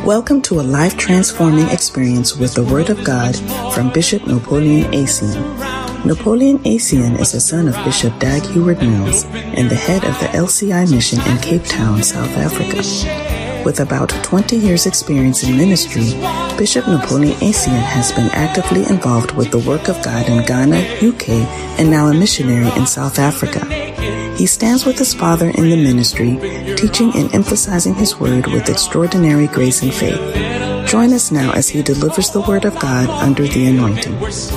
Welcome to a life-transforming experience with the Word of God from Bishop Napoleon Asian. Napoleon Asian is the son of Bishop Dag Heward-Mills and the head of the LCI mission in Cape Town, South Africa. With about 20 years' experience in ministry, Bishop Napoleon Asian has been actively involved with the work of God in Ghana, UK, and now a missionary in South Africa. He stands with his father in the ministry, teaching and emphasizing his word with extraordinary grace and faith. Join us now as he delivers the word of God under the anointing.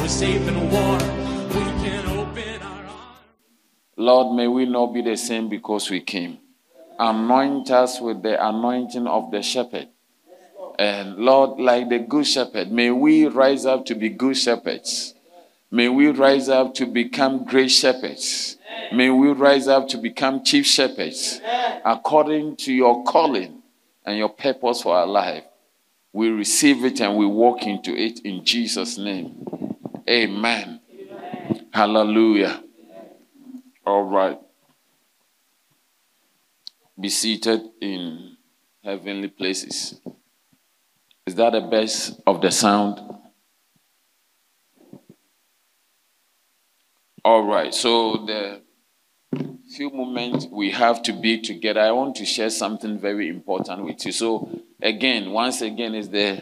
Lord, may we not be the same because we came. Anoint us with the anointing of the shepherd. And Lord, like the good shepherd, may we rise up to be good shepherds. May we rise up to become great shepherds. May we rise up to become chief shepherds according to your calling and your purpose for our life. We receive it and we walk into it in Jesus' name. Amen. Hallelujah. All right. Be seated in heavenly places. Is that the best of the sound? All right. So the few moments we have to be together, I want to share something very important with you. So again, once again, is the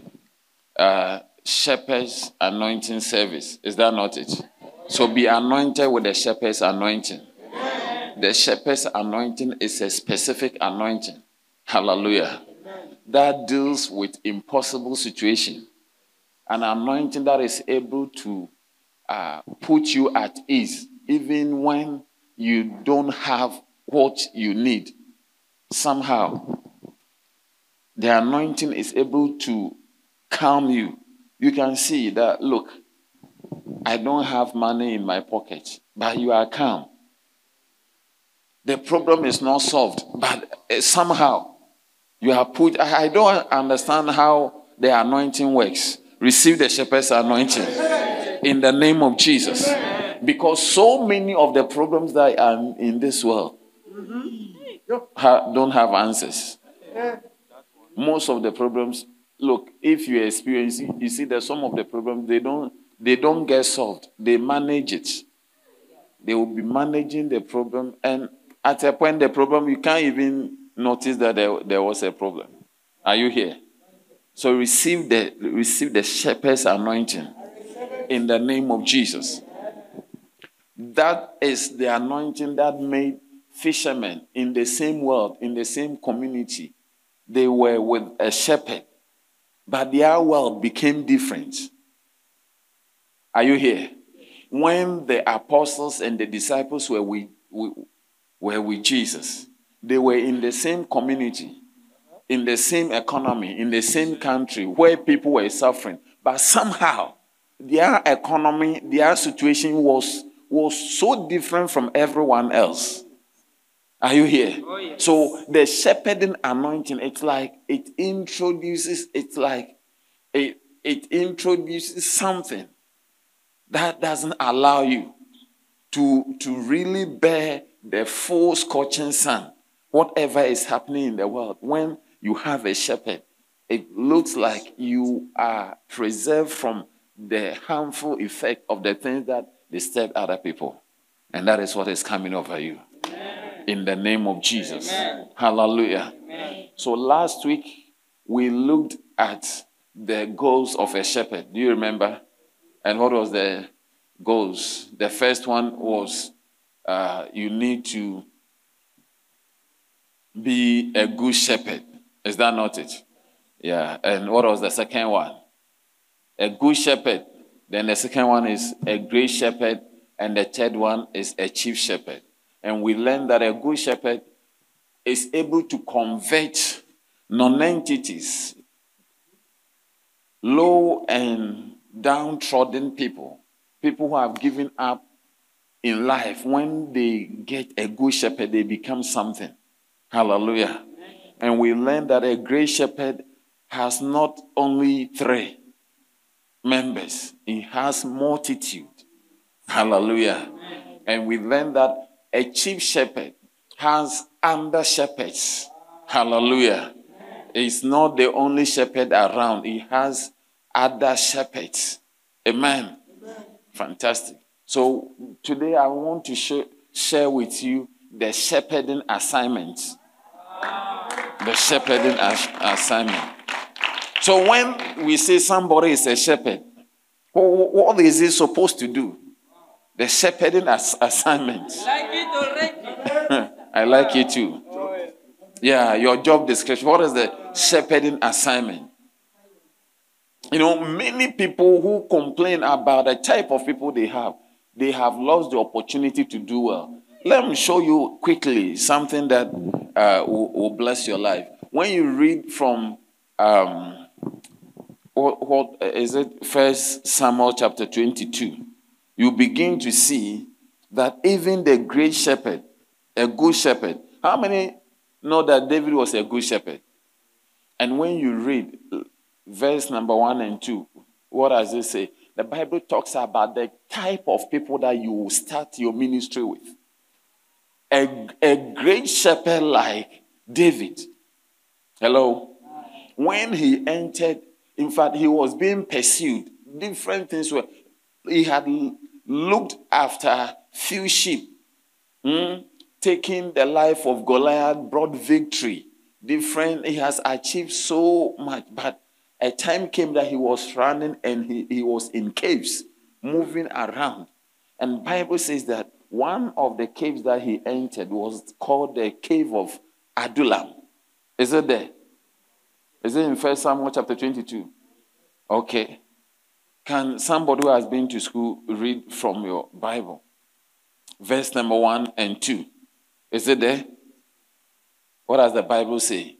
shepherd's anointing service. Is that not it? So be anointed with the shepherd's anointing. The shepherd's anointing is a specific anointing. Hallelujah. That deals with impossible situation. An anointing that is able to put you at ease, even when you don't have what you need. Somehow, the anointing is able to calm you. You can see that, look, I don't have money in my pocket, but you are calm. The problem is not solved, but somehow you are put. I don't understand how the anointing works. Receive the shepherd's anointing in the name of Jesus. Because so many of the problems that are in this world don't have answers. Most of the problems, look, if you experience it, you see that some of the problems, they don't get solved. They manage it. They will be managing the problem, and at a point, the problem, you can't even notice that there was a problem. Are you here? So receive the shepherd's anointing in the name of Jesus. That is the anointing that made fishermen in the same world, in the same community. They were with a shepherd, but their world became different. Are you here? When the apostles and the disciples were with Jesus, they were in the same community, in the same economy, in the same country where people were suffering. But somehow, their economy, their situation was so different from everyone else. Are you here? Oh, yes. So the shepherding anointing, it introduces something that doesn't allow you to really bear the full scorching sun, whatever is happening in the world. When you have a shepherd, it looks like you are preserved from the harmful effect of the things that disturb other people. And that is what is coming over you. Amen. In the name of Jesus. Amen. Hallelujah. Amen. So last week, we looked at the goals of a shepherd. Do you remember? And what was the goals? The first one was you need to be a good shepherd. Is that not it? Yeah. And what was the second one? A good shepherd. Then the second one is a great shepherd. And the third one is a chief shepherd. And we learned that a good shepherd is able to convert non-entities, low and downtrodden people who have given up in life. When they get a good shepherd, they become something. Hallelujah. And we learned that a great shepherd has not only 3 members, he has multitude. Hallelujah. And we learned that a chief shepherd has under shepherds. Hallelujah. He's not the only shepherd around. He has other shepherds. Amen. Fantastic. So today I want to share with you the shepherding assignment. The shepherding assignment. So when we say somebody is a shepherd, what is he supposed to do? The shepherding assignment. Like it already. I like it too. Yeah, your job description. What is the shepherding assignment? You know, many people who complain about the type of people they have lost the opportunity to do well. Let me show you quickly something that will bless your life. When you read from what is it? 1 Samuel chapter 22, you begin to see that even the great shepherd, a good shepherd. How many know that David was a good shepherd? And when you read verse number 1 and 2, what does it say? The Bible talks about the type of people that you will start your ministry with. A great shepherd like David. Hello? When he entered, in fact, he was being pursued. Different things were. He had looked after few sheep. Taking the life of Goliath brought victory. He has achieved so much. But a time came that he was running and he was in caves, moving around. And the Bible says that one of the caves that he entered was called the cave of Adullam. Is it there? Is it in 1 Samuel chapter 22? Okay. Can somebody who has been to school read from your Bible? Verse number 1 and 2. Is it there? What does the Bible say?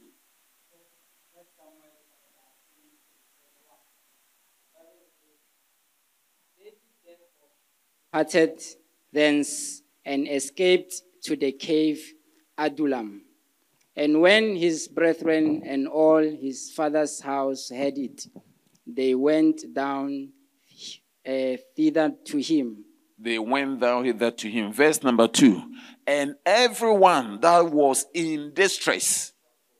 Parted thence and escaped to the cave Adullam. And when his brethren and all his father's house heard it, they went down thither to him. They went down hither to him. Verse number 2. And everyone that was in distress.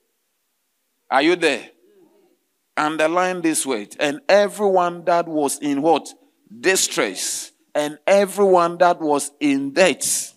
Are you there? Underline this word. And everyone that was in what? Distress. And everyone that was in debt.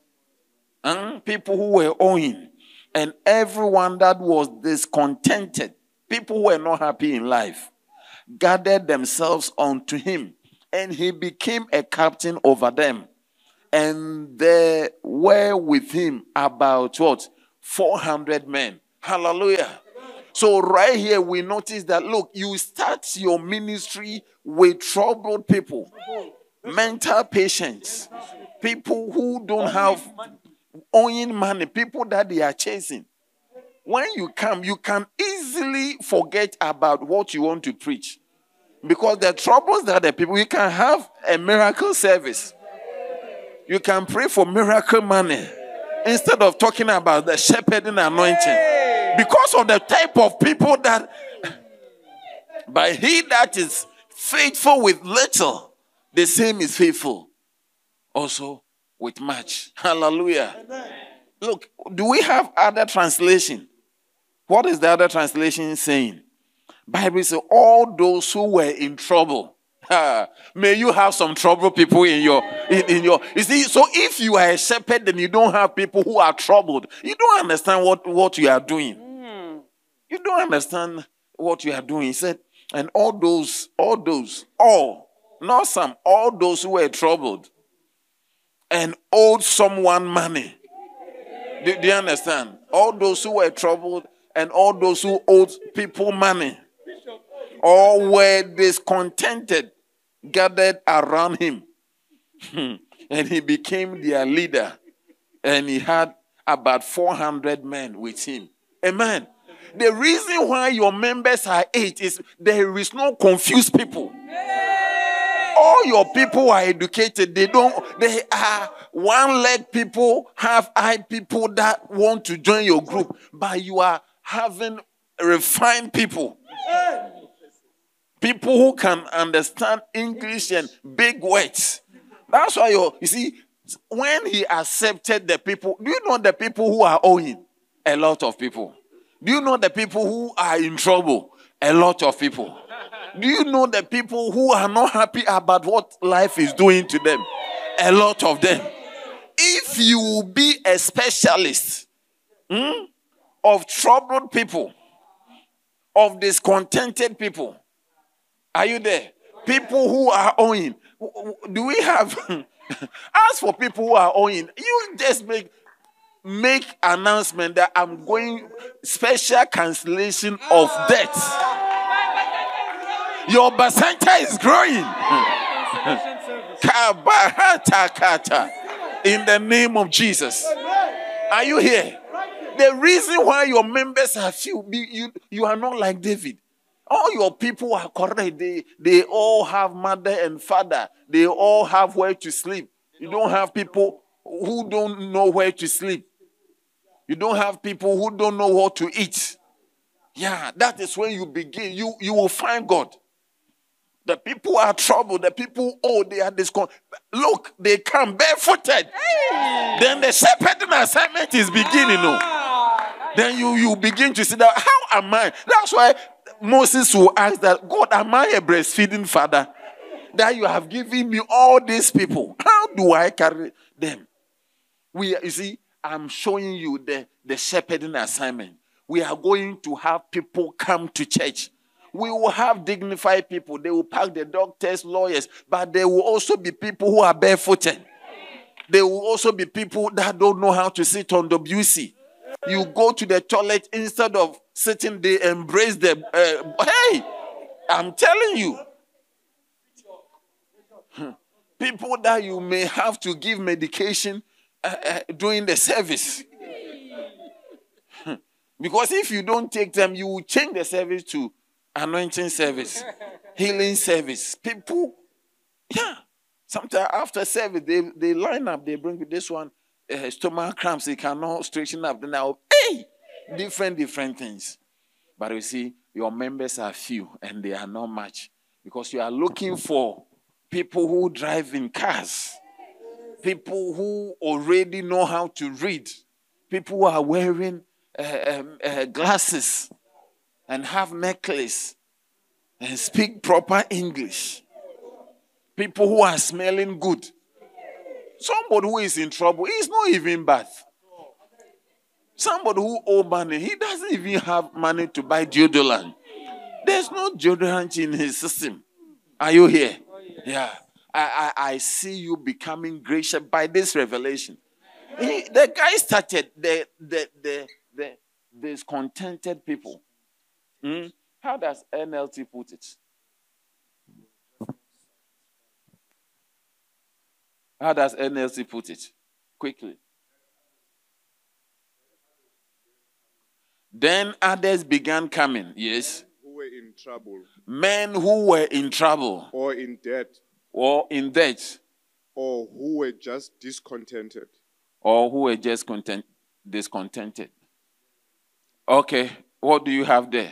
People who were owing. And everyone that was discontented. People who were not happy in life. Gathered themselves unto him. And he became a captain over them. And there were with him about what? 400 men. Hallelujah. So right here we notice that, look, you start your ministry with troubled people. Mental patients. People who don't have owing money. People that they are chasing. When you come, you can easily forget about what you want to preach. Because the troubles that the people, you can have a miracle service. You can pray for miracle money instead of talking about the shepherding anointing. Because of the type of people that, but he that is faithful with little, the same is faithful also with much. Hallelujah. Look, do we have other translation? What is the other translation saying? Bible says, all those who were in trouble. May you have some trouble people in your. You see, so if you are a shepherd and you don't have people who are troubled, you don't understand what you are doing. You don't understand what you are doing. He said, and all, not some, all those who were troubled and owed someone money. Do you understand? All those who were troubled and all those who owed people money. All were discontented, gathered around him. And he became their leader. And he had about 400 men with him. Amen. The reason why your members are 8 is there is no confused people. All your people are educated. They are one-leg people, half-eye people that want to join your group. But you are having refined people. People who can understand English and big words. That's why you see, when he accepted the people, do you know the people who are owing? A lot of people. Do you know the people who are in trouble? A lot of people. Do you know the people who are not happy about what life is doing to them? A lot of them. If you will be a specialist of troubled people, of discontented people, are you there? People who are owing. Do we have... As for people who are owing, you just make announcement that I'm going special cancellation of debt. Your basanta is growing. In the name of Jesus. Are you here? The reason why your members are few, you are not like David. All your people are correct. They all have mother and father. They all have where to sleep. You don't have people who don't know where to sleep. You don't have people who don't know what to eat. Yeah, that is when you begin. You will find God. The people are troubled. The people, they are discontented. Look, they come barefooted. Hey. Then the shepherding assignment is beginning. Then you begin to see that, how am I? That's why Moses will ask that, God, am I a breastfeeding father? That you have given me all these people. How do I carry them? You see, I'm showing you the shepherding assignment. We are going to have people come to church. We will have dignified people. They will pack the doctors, lawyers, but there will also be people who are barefooted. There will also be people that don't know how to sit on WC. You go to the toilet, instead of sitting, they embrace them. Hey, I'm telling you. People that you may have to give medication during the service. Because if you don't take them, you will change the service to anointing service, healing service. People, sometimes after service, they line up, they bring this one, stomach cramps, they cannot straighten up. Now, different things. But you see, your members are few and they are not much. Because you are looking for people who drive in cars, people who already know how to read, people who are wearing glasses and have necklace and speak proper English. People who are smelling good. Somebody who is in trouble, he's not even bad. Somebody who owes money, he doesn't even have money to buy deodorant. There's no deodorant in his system. Are you here? Yeah. I see you becoming gracious by this revelation. The guy started the discontented people. How does NLT put it? How does NLT put it? Quickly. Then others began coming. Yes. Who were in trouble. Men who were in trouble. Or in debt. Or in debt. Or who were just discontented. Or who were just discontented. Okay. What do you have there?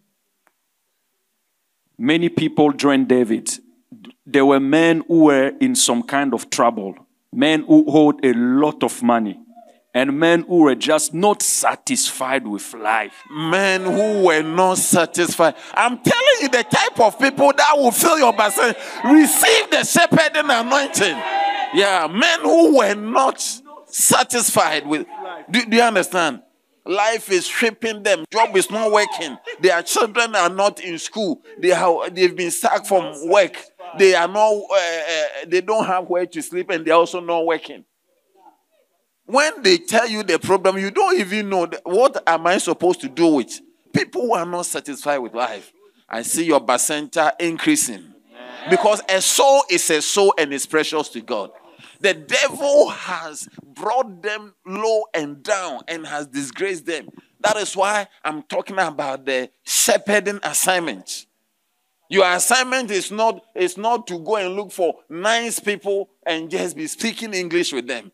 Many people joined David. There were men who were in some kind of trouble. Men who owed a lot of money. And men who were just not satisfied with life. Men who were not satisfied. I'm telling you, the type of people that will fill your basin, receive the shepherding anointing. Yeah, men who were not satisfied with. Do you understand? Life is stripping them. Job is not working. Their children are not in school. They've been sacked from work. They are not. They don't have where to sleep, and they're also not working. When they tell you the problem, you don't even know what am I supposed to do with people who are not satisfied with life. I see your basenta increasing because a soul is a soul and is precious to God. The devil has brought them low and down and has disgraced them. That is why I'm talking about the shepherding assignment. Your assignment is not to go and look for nice people and just be speaking English with them.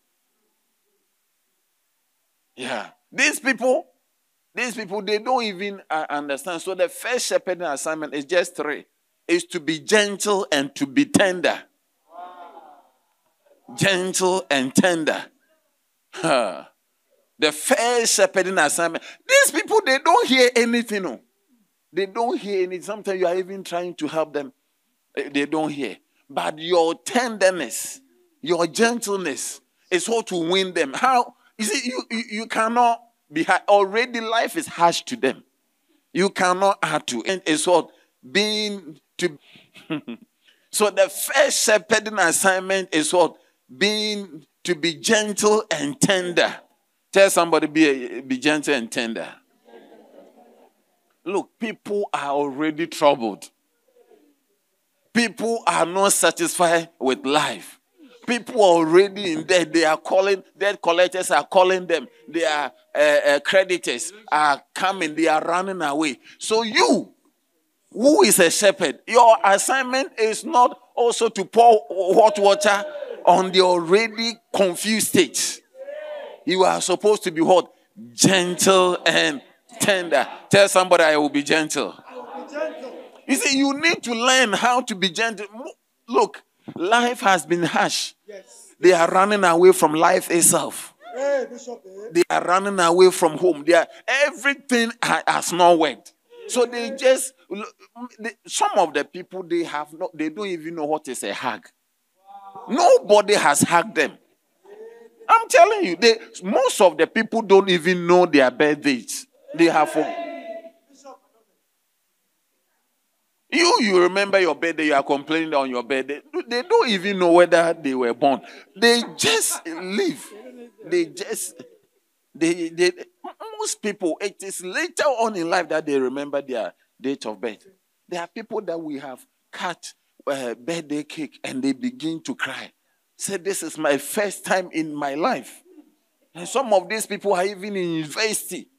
Yeah. These people, they don't even understand. So the first shepherding assignment is just 3. It's to be gentle and to be tender. Gentle and tender. The first shepherding assignment. These people, they don't hear anything. No. They don't hear anything. Sometimes you are even trying to help them. They don't hear. But your tenderness, your gentleness is what to win them. How? You see, you cannot be hard. Already life is harsh to them. You cannot add to it. It's what? Being to. So the first shepherding assignment is what? Being to be gentle and tender. Tell somebody, be gentle and tender. Look, people are already troubled. People are not satisfied with life. People are already in debt. They are calling, debt collectors are calling them. Their creditors are coming. They are running away. So you, who is a shepherd, your assignment is not also to pour hot water on the already confused state. You are supposed to be what? Gentle and tender. Tell somebody, I will be gentle. You see, you need to learn how to be gentle. Look, life has been harsh. Yes. They are running away from life itself. Hey, Bishop. They are running away from home. Everything has not worked. So they just, some of the people, they don't even know what is a hug. Nobody has hugged them. I'm telling you, most of the people don't even know their birthdays. They have You remember your birthday, you are complaining on your birthday. They don't even know whether they were born. They just live. Most people, it is later on in life that they remember their date of birth. There are people that we have cut birthday cake and they begin to cry. Say, this is my first time in my life. And some of these people are even in university.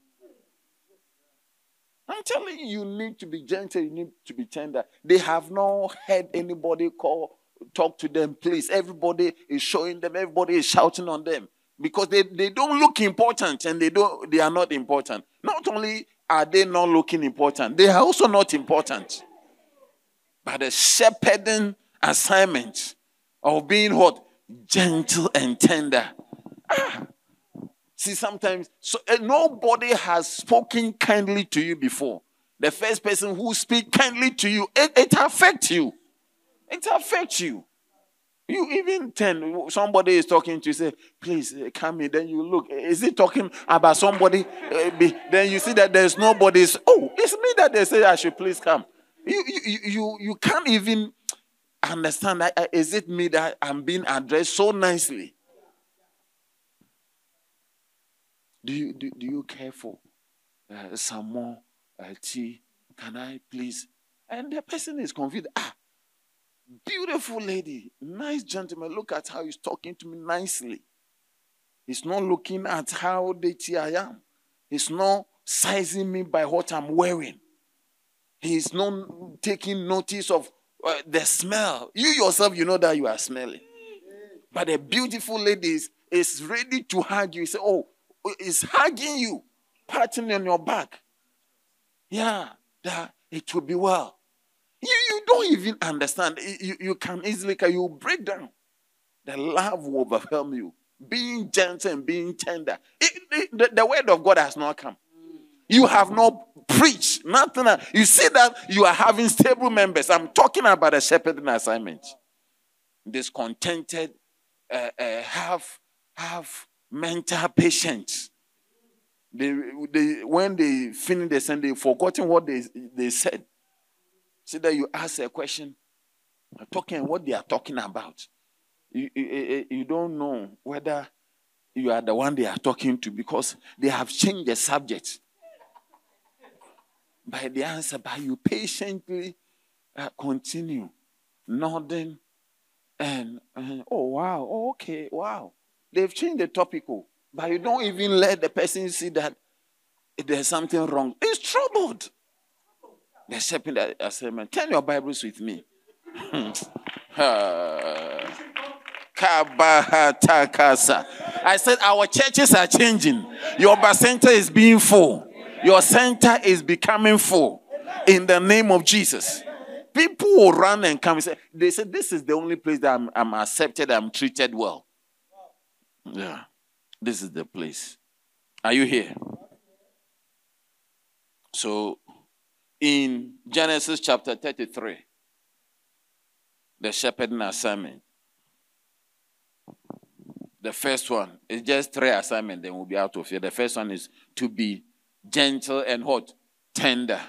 I'm telling you, you need to be gentle, you need to be tender. They have not heard anybody talk to them, please. Everybody is showing them, everybody is shouting on them. Because they don't look important and they are not important. Not only are they not looking important, they are also not important. But the shepherding assignment of being what? Gentle and tender. See, sometimes nobody has spoken kindly to you before. The first person who speaks kindly to you, it affects you. It affects you. You even somebody is talking to you, say, please come in. Then you look, is he talking about somebody? Then you see that there's nobody. Oh, it's me that they say I should please come. You can't even understand that. Is it me that I'm being addressed so nicely? Do you care for some more tea? Can I please? And the person is confused. Beautiful lady, nice gentleman. Look at how he's talking to me nicely. He's not looking at how dirty I am. He's not sizing me by what I'm wearing. He's not taking notice of the smell. You yourself, you know that you are smelling. But the beautiful lady is ready to hug you. You say, oh, is hugging you, patting on your back. Yeah, that it will be well. You don't even understand. You can easily, you break down. The love will overwhelm you. Being gentle and being tender. The word of God has not come. You have not preached. Nothing. You see that you are having stable members. I'm talking about a shepherding assignment. Discontented, have mental patience. When they finish the sermon, they've forgotten what they said. See that you ask a question, talking what they are talking about. You don't know whether you are the one they are talking to because they have changed the subject. By the answer, but you patiently continue nodding and oh wow, oh, okay, wow. They've changed the topic, but you don't even let the person see that there's something wrong. He's troubled. They're shaping that assignment. Turn your Bibles with me. I said our churches are changing. Your center is being full. Your center is becoming full. In the name of Jesus. People will run and come and say, they said, this is the only place that I'm accepted, I'm treated well. Yeah, this is the place. Are you here? So, in Genesis chapter 33, the shepherding assignment, the first one is just 3 assignments, then we'll be out of here. The first one is to be gentle and what? Tender.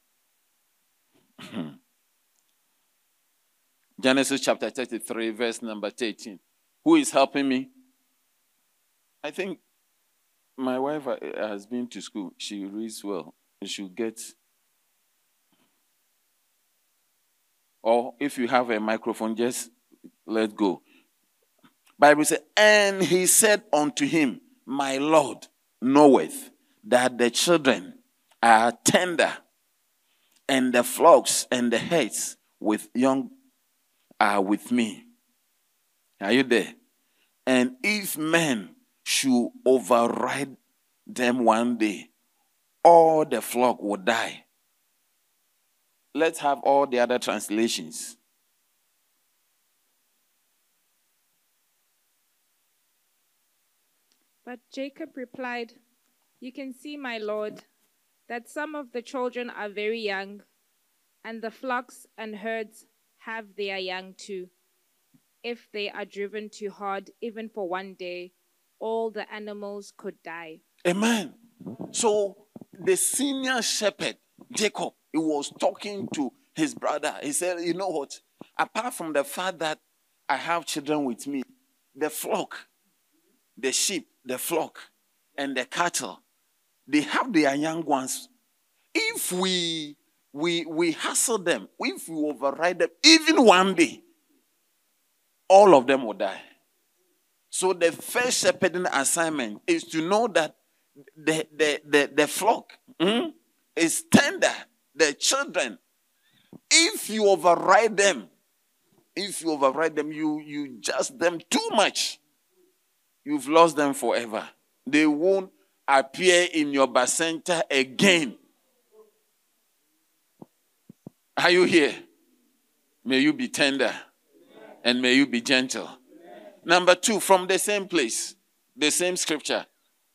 Genesis chapter 33, verse number 13. Who is helping me? I think my wife has been to school. She reads well. She get. Or if you have a microphone, just let go. Bible says, and he said unto him, my Lord knoweth that the children are tender, and the flocks and the herds with young are with me. Are you there? And if men should override them one day, all the flock will die. Let's have all the other translations. But Jacob replied, you can see, my lord, that some of the children are very young, and the flocks and herds have their young too. If they are driven too hard, even for one day, all the animals could die. Amen. So the senior shepherd, Jacob, he was talking to his brother. He said, you know what? Apart from the fact that I have children with me, the flock, the sheep, the flock, and the cattle, they have their young ones. If we hassle them, if we override them, even one day, all of them will die. So the first shepherding assignment is to know that the flock is tender, the children. If you override them, you just them too much, you've lost them forever. They won't appear in your bacenta again. Are you here? May you be tender and may you be gentle. Number 2, from the same place, the same scripture.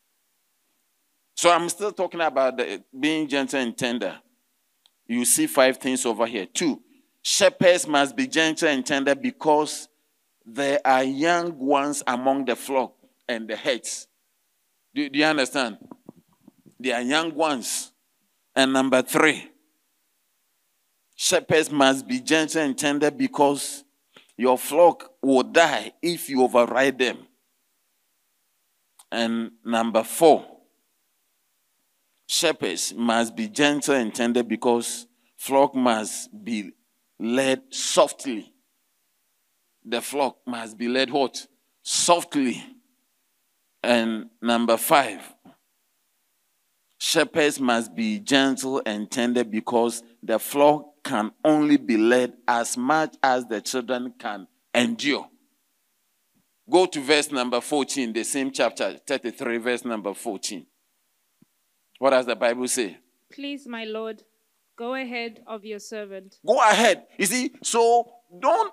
So I'm still talking about being gentle and tender. You see 5 things over here. 2, shepherds must be gentle and tender because there are young ones among the flock and the herds. Do you understand? They are young ones. And number 3, shepherds must be gentle and tender because your flock will die if you override them. And number 4, shepherds must be gentle and tender because flock must be led softly. The flock must be led what? Softly. And number 5, shepherds must be gentle and tender because the flock can only be led as much as the children can endure. Go to verse number 14, the same chapter, 33, verse number 14. What does the Bible say? Please, my lord, go ahead of your servant. Go ahead. You see, so don't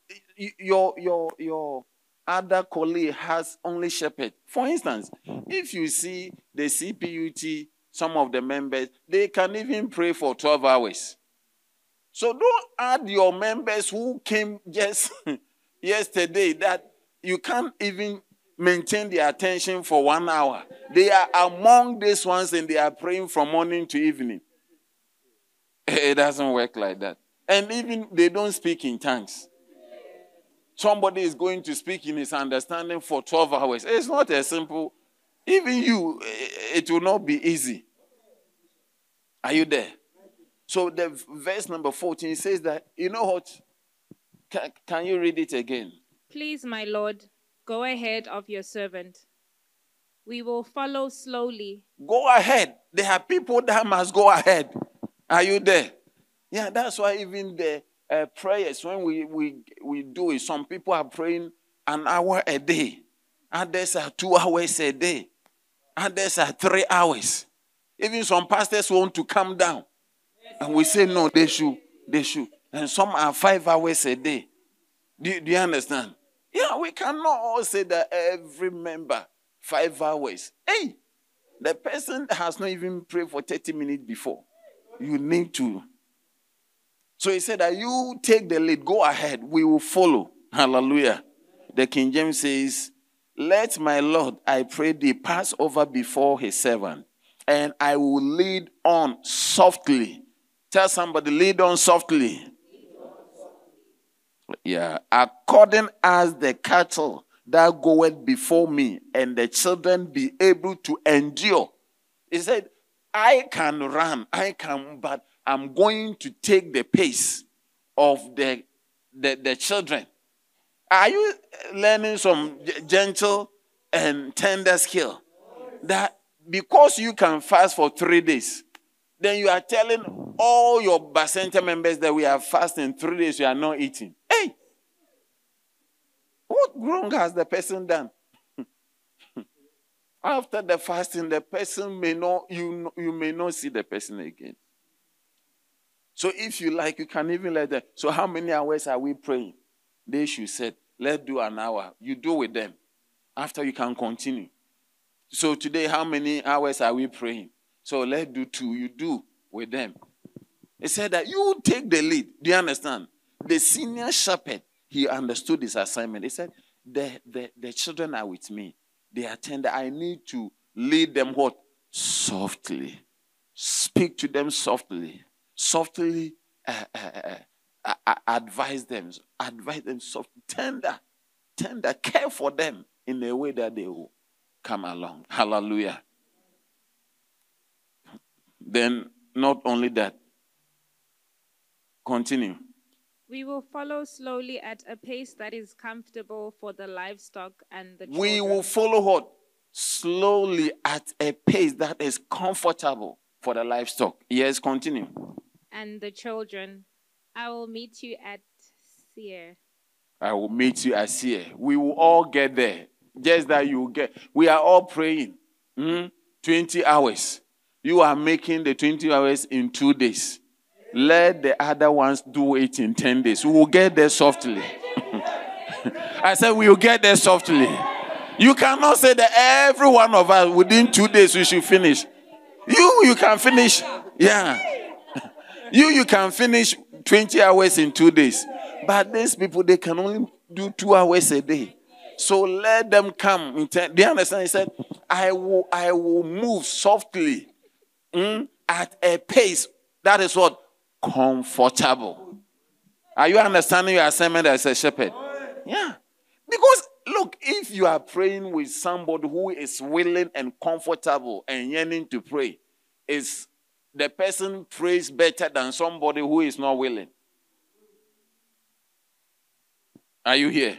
your other colleague has only shepherd. For instance, if you see the CPUT, some of the members, they can even pray for 12 hours. So don't add your members who came just yesterday that you can't even maintain their attention for 1 hour. They are among these ones and they are praying from morning to evening. It doesn't work like that. And even they don't speak in tongues. Somebody is going to speak in his understanding for 12 hours. It's not as simple. Even you, it will not be easy. Are you there? So the verse number 14 says that, you know what? Can you read it again? Please, my lord, go ahead of your servant. We will follow slowly. Go ahead. There are people that must go ahead. Are you there? Yeah, that's why even the prayers, when we do it, some people are praying an hour a day. Others are 2 hours a day. Others are 3 hours. Even some pastors want to come down. And we say, no, they should. And some are 5 hours a day. Do you understand? Yeah, we cannot all say that every member 5 hours. Hey, The person has not even prayed for 30 minutes before. You need to. So he said that you take the lead. Go ahead. We will follow. Hallelujah. The King James says, let my Lord, I pray thee, pass over before his servant, and I will lead on softly. Tell somebody, lead on softly. Yeah. According as the cattle that goeth before me, and the children be able to endure. He said, I can run, but I'm going to take the pace of the children. Are you learning some gentle and tender skill? That because you can fast for 3 days, then you are telling all your Bacenta members that we are fasting 3 days, we are not eating. Hey! What wrong has the person done? After the fasting, the person may not, you may not see the person again. So if you like, you can even let them. So how many hours are we praying? They should say, let's do an hour. You do with them. After you can continue. So today, how many hours are we praying? So let's do 2. You do with them. He said that you take the lead. Do you understand? The senior shepherd, he understood his assignment. He said, the children are with me. They are tender. I need to lead them what? Softly. Speak to them softly. Softly advise them softly. Tender. Care for them in a way that they will come along. Hallelujah. Then, not only that. Continue. We will follow slowly at a pace that is comfortable for the livestock and the children. We will follow what? Slowly at a pace that is comfortable for the livestock. Yes, continue. And the children. I will meet you at Seir. I will meet you at Seir. We will all get there. Just that you get. We are all praying. 20 hours. You are making the 20 hours in 2 days. Let the other ones do it in 10 days. We will get there softly. I said we will get there softly. You cannot say that every one of us within 2 days we should finish. You can finish. Yeah. You can finish 20 hours in 2 days. But these people, they can only do 2 hours a day. So let them come. Do you understand? He said, I will move softly at a pace. That is what? Comfortable. Are you understanding your assignment as a shepherd? Yeah. Because, look, if you are praying with somebody who is willing and comfortable and yearning to pray, is the person prays better than somebody who is not willing. Are you here?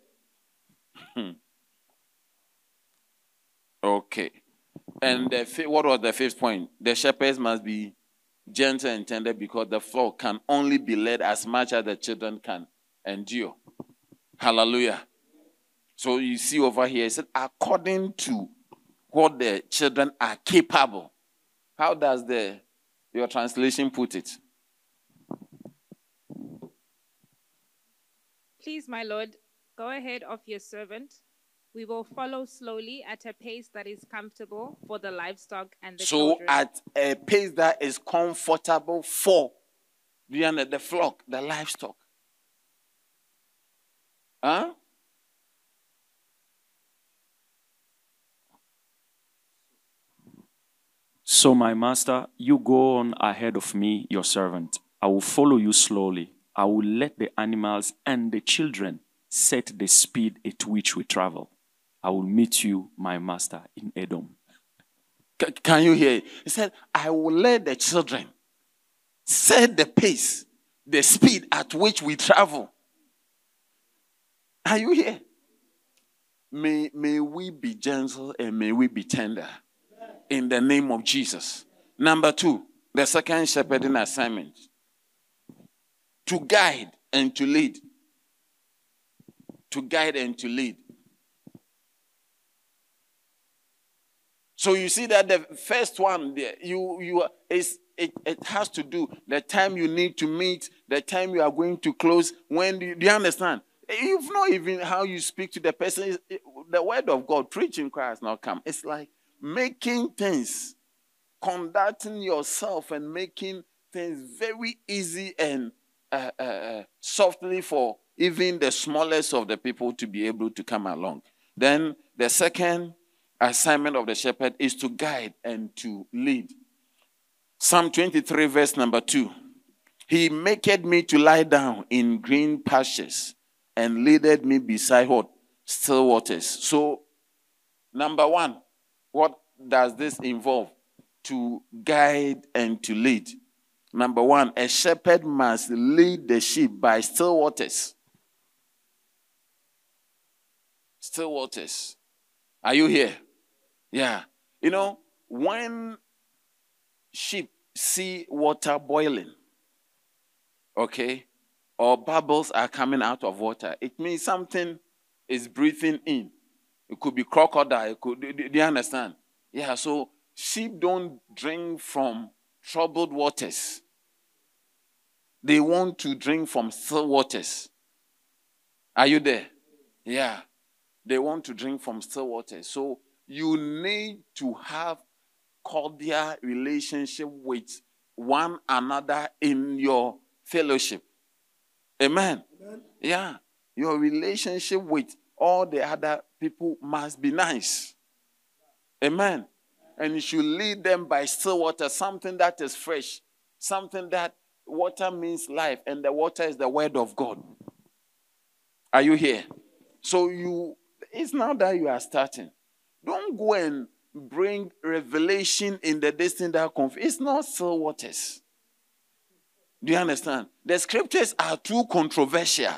Okay. And what was the 5th point? The shepherds must be gentle and tender because the flock can only be led as much as the children can endure. Hallelujah. So you see over here, it said, according to what the children are capable. How does your translation put it? Please, my Lord, go ahead of your servant. We will follow slowly at a pace that is comfortable for the livestock and the children. So at a pace that is comfortable for the flock, the livestock. Huh? So, my master, you go on ahead of me, your servant. I will follow you slowly. I will let the animals and the children set the speed at which we travel. I will meet you, my master, in Edom. Can you hear it? He said, I will let the children set the pace, the speed at which we travel. Are you here? May we be gentle and may we be tender. In the name of Jesus. Number 2, the second shepherding assignment. To guide and to lead. To guide and to lead. So you see that the first one there, it has to do the time you need to meet, the time you are going to close. When do you understand? You've not even how you speak to the person. The word of God, preaching Christ has not come. It's like making things, conducting yourself and making things very easy and softly for even the smallest of the people to be able to come along. Then the second assignment of the shepherd is to guide and to lead. Psalm 23 verse number 2. He maketh me to lie down in green pastures and leadeth me beside what? Still waters. So, number one, what does this involve? To guide and to lead. Number one, a shepherd must lead the sheep by still waters. Still waters. Are you here? Yeah. You know, when sheep see water boiling, okay, or bubbles are coming out of water, it means something is breathing in. It could be crocodile. Do you understand? Yeah, so sheep don't drink from troubled waters. They want to drink from still waters. Are you there? Yeah. They want to drink from still waters. So you need to have cordial relationship with one another in your fellowship. Amen. Amen. Yeah. Your relationship with all the other people must be nice. Amen. And you should lead them by still water, something that is fresh, something that water means life, and the water is the word of God. Are you here? So it's now that you are starting. Don't go and bring revelation in the distance that it's not still waters. Do you understand? The scriptures are too controversial.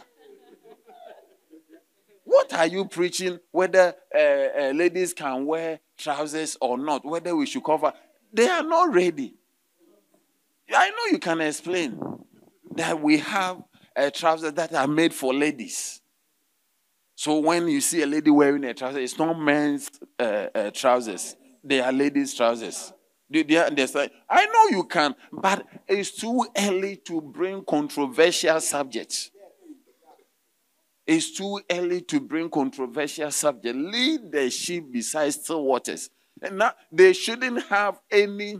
What are you preaching? Whether ladies can wear trousers or not, whether we should cover. They are not ready. I know you can explain that we have trousers that are made for ladies. So when you see a lady wearing a trouser, it's not men's trousers. They are ladies' trousers. Do you understand? I know you can, but it's too early to bring controversial subjects. It's too early to bring controversial subjects. Lead the sheep beside still waters. And now they shouldn't have any,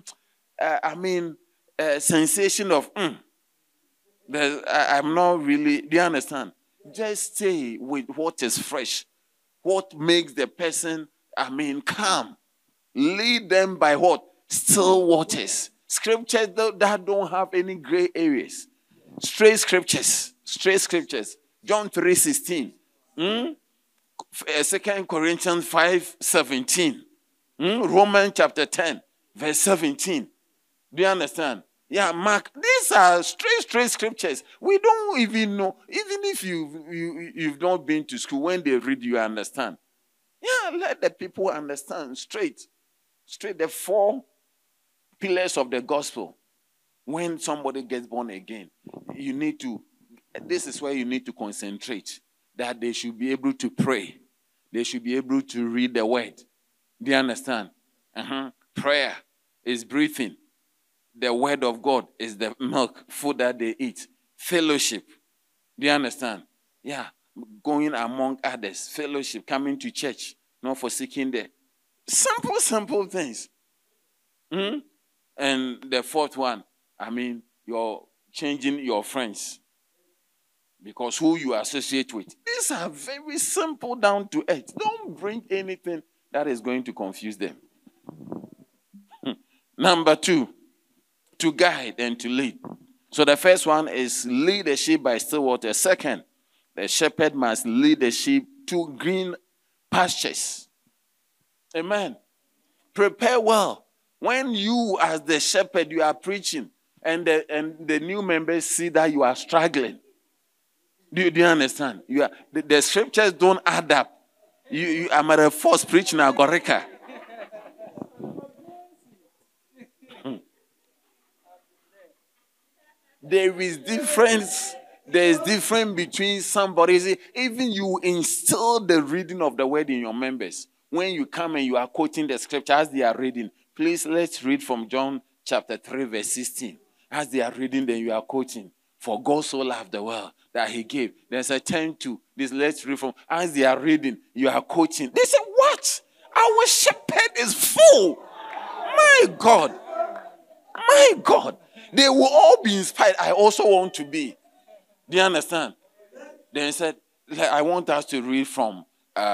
sensation of, I'm not really, do you understand? Just stay with what is fresh. What makes the person, calm. Lead them by what? Still waters. Scriptures that don't have any gray areas. Straight scriptures. John 3:16. 2 Corinthians 5:17. Romans chapter 10, verse 17. Do you understand? Yeah, Mark. These are straight scriptures. We don't even know. Even if you've not been to school, when they read, you understand. Yeah, let the people understand straight. The 4 pillars of the gospel. When somebody gets born again, this is where you need to concentrate. That they should be able to pray. They should be able to read the word. Do you understand? Prayer is breathing. The word of God is the milk, food that they eat. Fellowship. Do you understand? Yeah. Going among others. Fellowship. Coming to church. Not forsaking the simple things. And the fourth one, you're changing your friends. Because who you associate with. These are very simple, down to earth. Don't bring anything that is going to confuse them. Number 2, to guide and to lead. So the first one is lead the sheep by still water. Second, the shepherd must lead the sheep to green pastures. Amen. Prepare well. When you as the shepherd, you are preaching, and the new members see that you are struggling. Do you understand? The scriptures don't add up. I'm at a force preaching agorika. There is difference between somebody. Even you instill the reading of the word in your members. When you come and you are quoting the scripture as they are reading, please let's read from John chapter 3 verse 16. As they are reading, then you are quoting. For God so loved the world that he gave. There's a turn to this. Let's read from. As they are reading, you are quoting. They say, what? Our shepherd head is full. My God. My God. They will all be inspired. I also want to be. Do you understand? Then he said, I want us to read from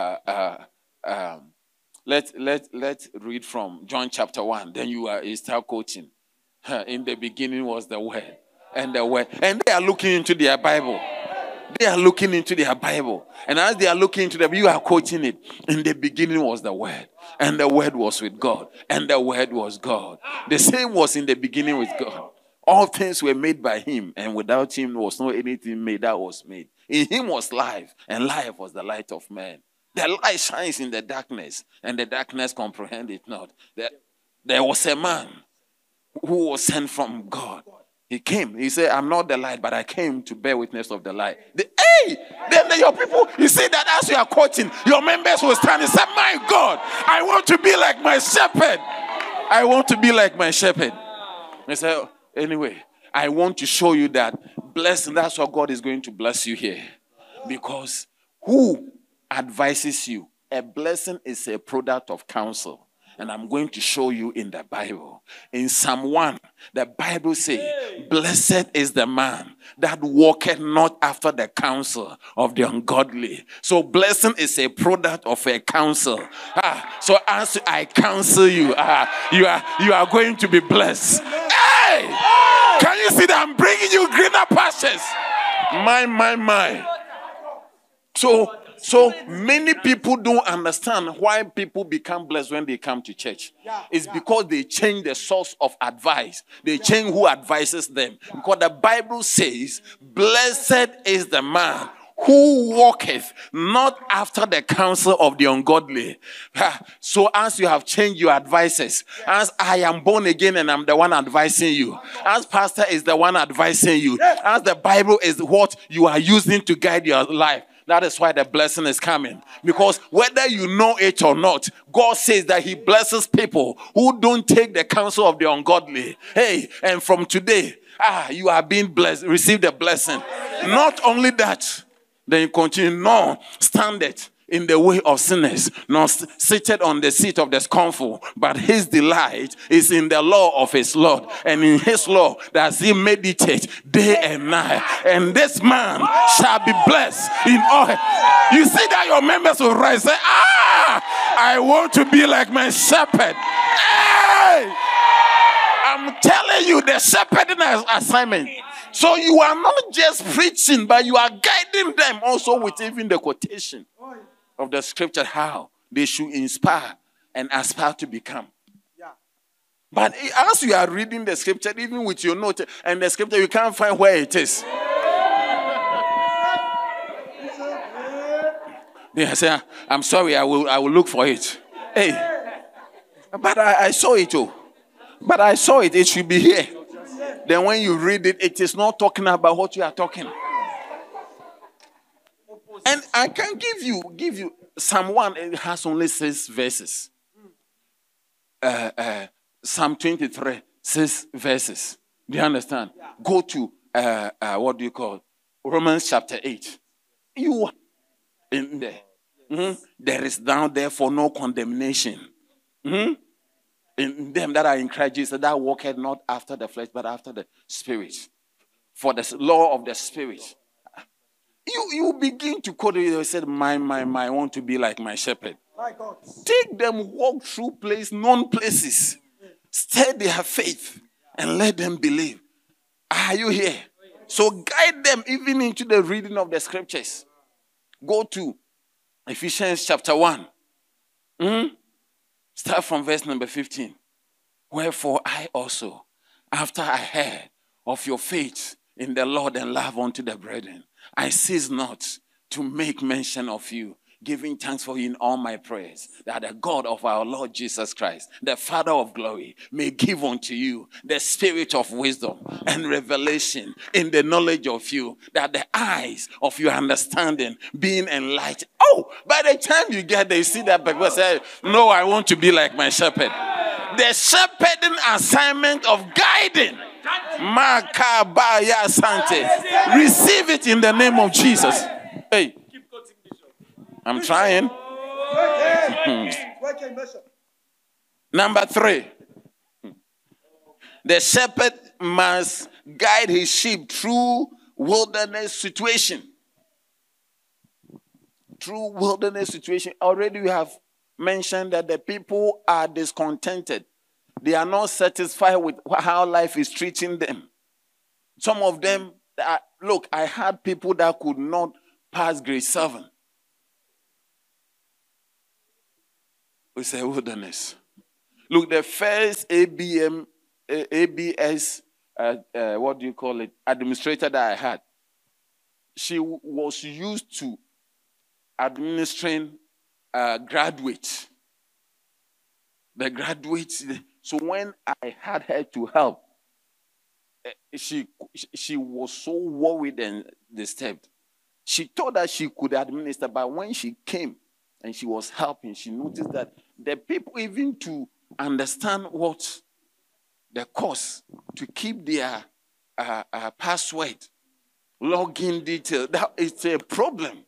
let's read from John chapter 1. Then you start quoting. In the beginning was the Word. And the Word. And they are looking into their Bible. They are looking into their Bible. And as they are looking into them, you are quoting it. In the beginning was the Word. And the Word was with God. And the Word was God. The same was in the beginning with God. All things were made by him. And without him was not anything made that was made. In him was life. And life was the light of man. The light shines in the darkness. And the darkness comprehend it not. There was a man who was sent from God. He came. He said, I'm not the light, but I came to bear witness of the light. Then your people, you see that as you are quoting, your members will stand and say, my God, I want to be like my shepherd. I want to be like my shepherd. He said, anyway, I want to show you that blessing, that's what God is going to bless you here. Because who advises you? A blessing is a product of counsel. And I'm going to show you in the Bible. In Psalm 1, the Bible says, blessed is the man that walketh not after the counsel of the ungodly. So blessing is a product of a counsel. So as I counsel you, you are going to be blessed. Hey! Can you see that I'm bringing you greener pastures? My. So many people don't understand why people become blessed when they come to church. It's because they change the source of advice. They change who advises them. Because the Bible says, blessed is the man who walketh not after the counsel of the ungodly. So as you have changed your advices, as I am born again and I'm the one advising you, as pastor is the one advising you, as the Bible is what you are using to guide your life, that is why the blessing is coming. Because whether you know it or not, God says that he blesses people who don't take the counsel of the ungodly. Hey, and from today, you are being blessed. Receive the blessing. Not only that, then you continue. No, stand it in the way of sinners, nor seated on the seat of the scornful, but his delight is in the law of his Lord, and in his law does he meditate day and night. And this man shall be blessed in all. You see that your members will rise, say, I want to be like my shepherd. Hey! I'm telling you, the shepherding assignment. So you are not just preaching, but you are guiding them also with even the quotation of the scripture, how they should inspire and aspire to become. But as you are reading the scripture, even with your note and the scripture, you can't find where it is. They say, I'm sorry, I will look for it. Hey, but I saw it too. But I saw it. It should be here. Then when you read it, it is not talking about what you are talking. And I can give you Psalm 1. It has only 6 verses. Psalm 23, 6 verses. Do you understand? Go to what do you call Romans chapter 8. You are in there. There is now therefore no condemnation. In them that are in Christ Jesus, that walketh not after the flesh, but after the Spirit. For the law of the Spirit. You begin to quote it. You said, my, I want to be like my shepherd. My God. Take them, walk through known places. Stir their faith and let them believe. Are you here? So guide them even into the reading of the scriptures. Go to Ephesians chapter 1. Start from verse number 15. Wherefore I also, after I heard of your faith in the Lord and love unto the brethren, I cease not to make mention of you, giving thanks for you in all my prayers, that the God of our Lord Jesus Christ, the Father of glory, may give unto you the spirit of wisdom and revelation in the knowledge of you, that the eyes of your understanding being enlightened. Oh, by the time you get there, you see that people say, no, I want to be like my shepherd. The shepherding assignment of guiding. Makabaya Sante. Receive it in the name of Jesus. Hey, I'm trying. Number 3, the shepherd must guide his sheep through wilderness situation. Through wilderness situation. Already we have mentioned that the people are discontented. They are not satisfied with how life is treating them. Some of them, look, I had people that could not pass grade 7. It's a wilderness. Look, the first ABS, what do you call it, administrator that I had, she was used to administering graduates. The graduates. So when I had her to help, she was so worried and disturbed. She thought that she could administer, but when she came and she was helping, she noticed that the people, even to understand what the course, to keep their password, login detail, that is a problem.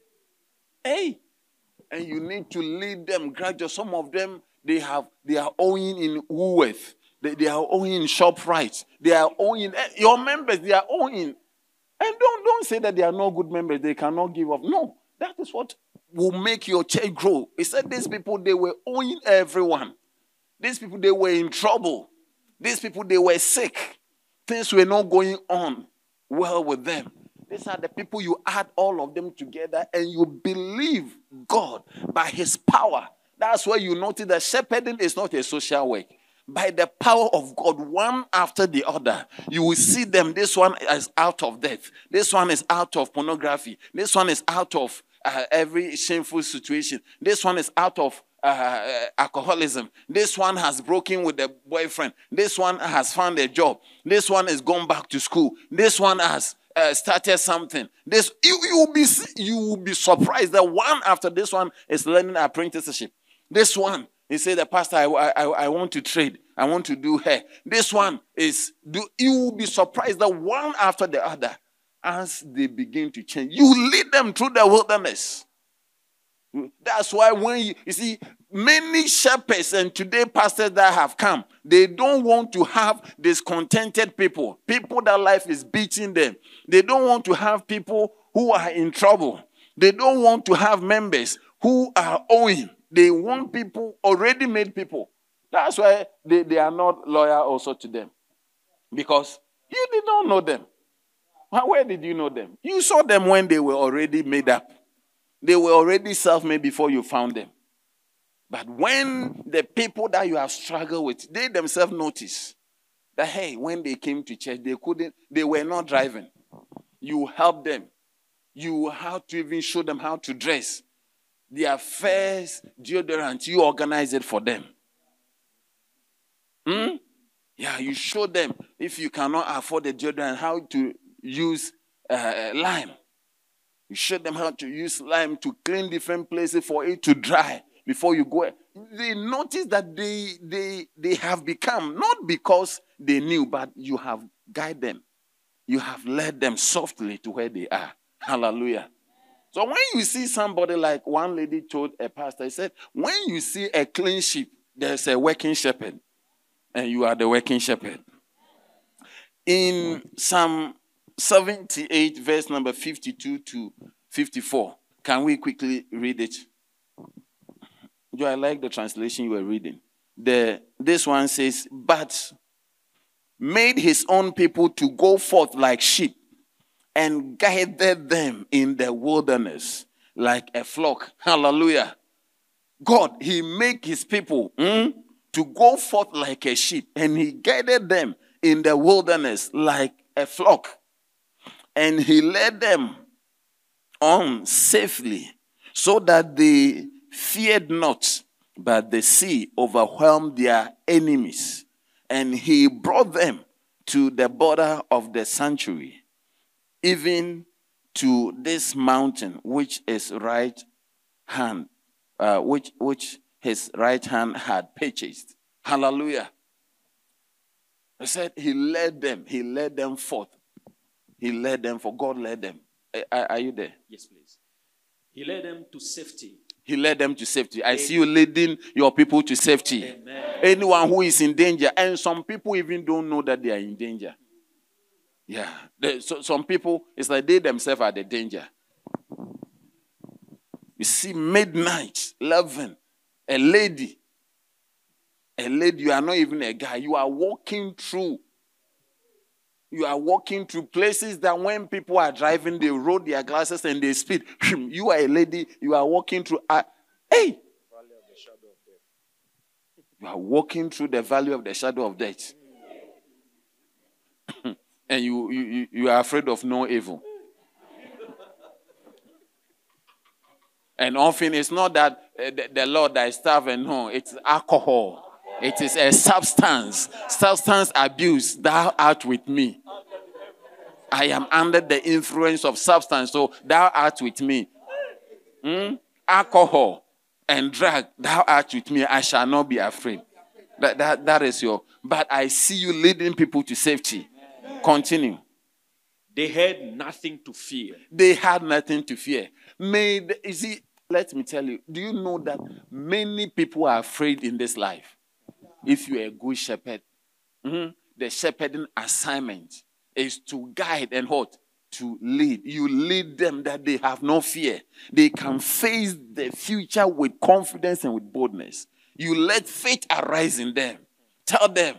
Hey, and you need to lead them gradually. Some of them, they are owing in Woolworth. They are owing in ShopRite. They are owing, your members, they are owing. And don't say that they are not good members, they cannot give up. No, that is what will make your church grow. He said these people, they were owing everyone. These people, they were in trouble. These people, they were sick. Things were not going on well with them. These are the people, you add all of them together and you believe God by his power. That's where you notice that shepherding is not a social work. By the power of God, one after the other, you will see them. This one is out of death. This one is out of pornography. This one is out of every shameful situation. This one is out of alcoholism. This one has broken with the boyfriend. This one has found a job. This one is gone back to school. This one has started something. This you will be surprised that one after this one is learning apprenticeship. This one, he said, the pastor, I want to trade. I want to do hair. This one is, you will be surprised that one after the other, as they begin to change, you lead them through the wilderness. That's why when you see, many shepherds and today pastors that have come, they don't want to have discontented people that life is beating them. They don't want to have people who are in trouble. They don't want to have members who are owing. They want people, already made people. That's why they are not loyal also to them. Because you did not know them. Where did you know them? You saw them when they were already made up. They were already self-made before you found them. But when the people that you have struggled with, they themselves notice that, hey, when they came to church, they were not driving. You helped them. You had to even show them how to dress. Their first deodorant, you organize it for them. Yeah, you show them, if you cannot afford the deodorant, how to use lime. You show them how to use lime to clean different places for it to dry before you go. They notice that they have become, not because they knew, but you have guided them. You have led them softly to where they are. Hallelujah. So when you see somebody, like one lady told a pastor, he said, when you see a clean sheep, there's a working shepherd. And you are the working shepherd. In Psalm 78, verse number 52 to 54. Can we quickly read it? Do I like the translation you were reading? This one says, but made his own people to go forth like sheep, and guided them in the wilderness like a flock. Hallelujah. God, he made his people to go forth like a sheep, and he guided them in the wilderness like a flock. And he led them on safely, so that they feared not, but the sea overwhelmed their enemies. And he brought them to the border of the sanctuary, even to this mountain, which his right hand, which his right hand had purchased. Hallelujah. He said he led them forth. He led them, for God led them. Are you there? Yes, please. He led them to safety. He led them to safety. I see you leading your people to safety. Amen. Anyone who is in danger, and some people even don't know that they are in danger. Yeah. So some people, it's like they themselves are the danger. You see, midnight, 11, a lady, you are not even a guy. You are walking through places that when people are driving, they roll their glasses and they speed. You are a lady, you are walking through. Hey! You are walking through the valley of the shadow of death. And you are afraid of no evil. And often it's not that the Lord that is starving, no, it's alcohol. It is a substance abuse. Thou art with me. I am under the influence of substance, so thou art with me. Alcohol and drug, thou art with me. I shall not be afraid. That is your. But I see you leading people to safety. Continue. They had nothing to fear. They had nothing to fear. Let me tell you, do you know that many people are afraid in this life? If you are a good shepherd, the shepherding assignment is to guide and what? To lead. You lead them that they have no fear. They can face the future with confidence and with boldness. You let faith arise in them. Tell them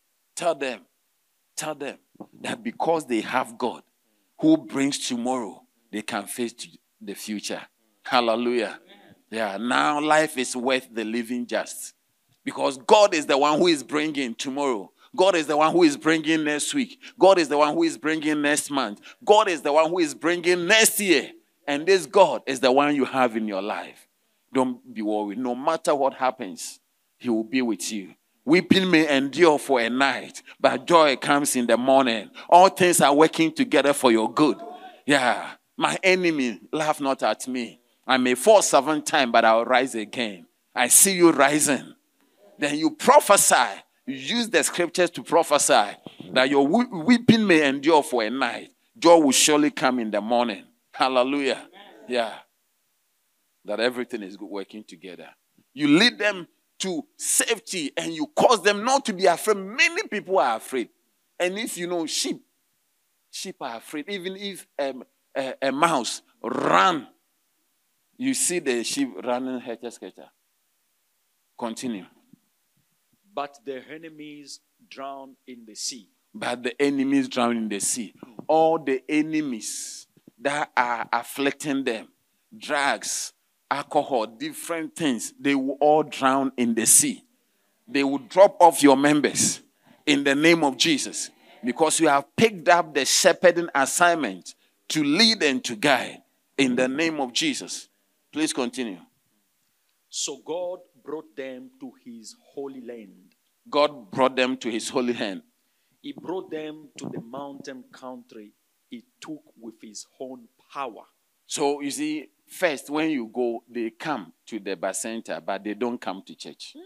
that because they have God who brings tomorrow, they can face the future. Hallelujah. Yeah, now life is worth the living just. Because God is the one who is bringing tomorrow. God is the one who is bringing next week. God is the one who is bringing next month. God is the one who is bringing next year. And this God is the one you have in your life. Don't be worried. No matter what happens, He will be with you. Weeping may endure for a night, but joy comes in the morning. All things are working together for your good. Yeah. My enemy, laugh not at me. I may fall 7 times, but I'll rise again. I see you rising. Then you prophesy. You use the scriptures to prophesy that your weeping may endure for a night. Joy will surely come in the morning. Hallelujah. Yeah. That everything is working together. You lead them to safety and you cause them not to be afraid. Many people are afraid. And if you know sheep are afraid. Even if a mouse run, you see the sheep running scatter. Continue. But the enemies drown in the sea. But the enemies drown in the sea. All the enemies that are afflicting them, drugs, alcohol, different things, they will all drown in the sea. They will drop off your members in the name of Jesus. Because you have picked up the shepherding assignment to lead and to guide in the name of Jesus. Please continue. So God brought them to His holy land. God brought them to His holy land. He brought them to the mountain country He took with His own power. So you see, first when you go, they come to the bacenta, but they don't come to church.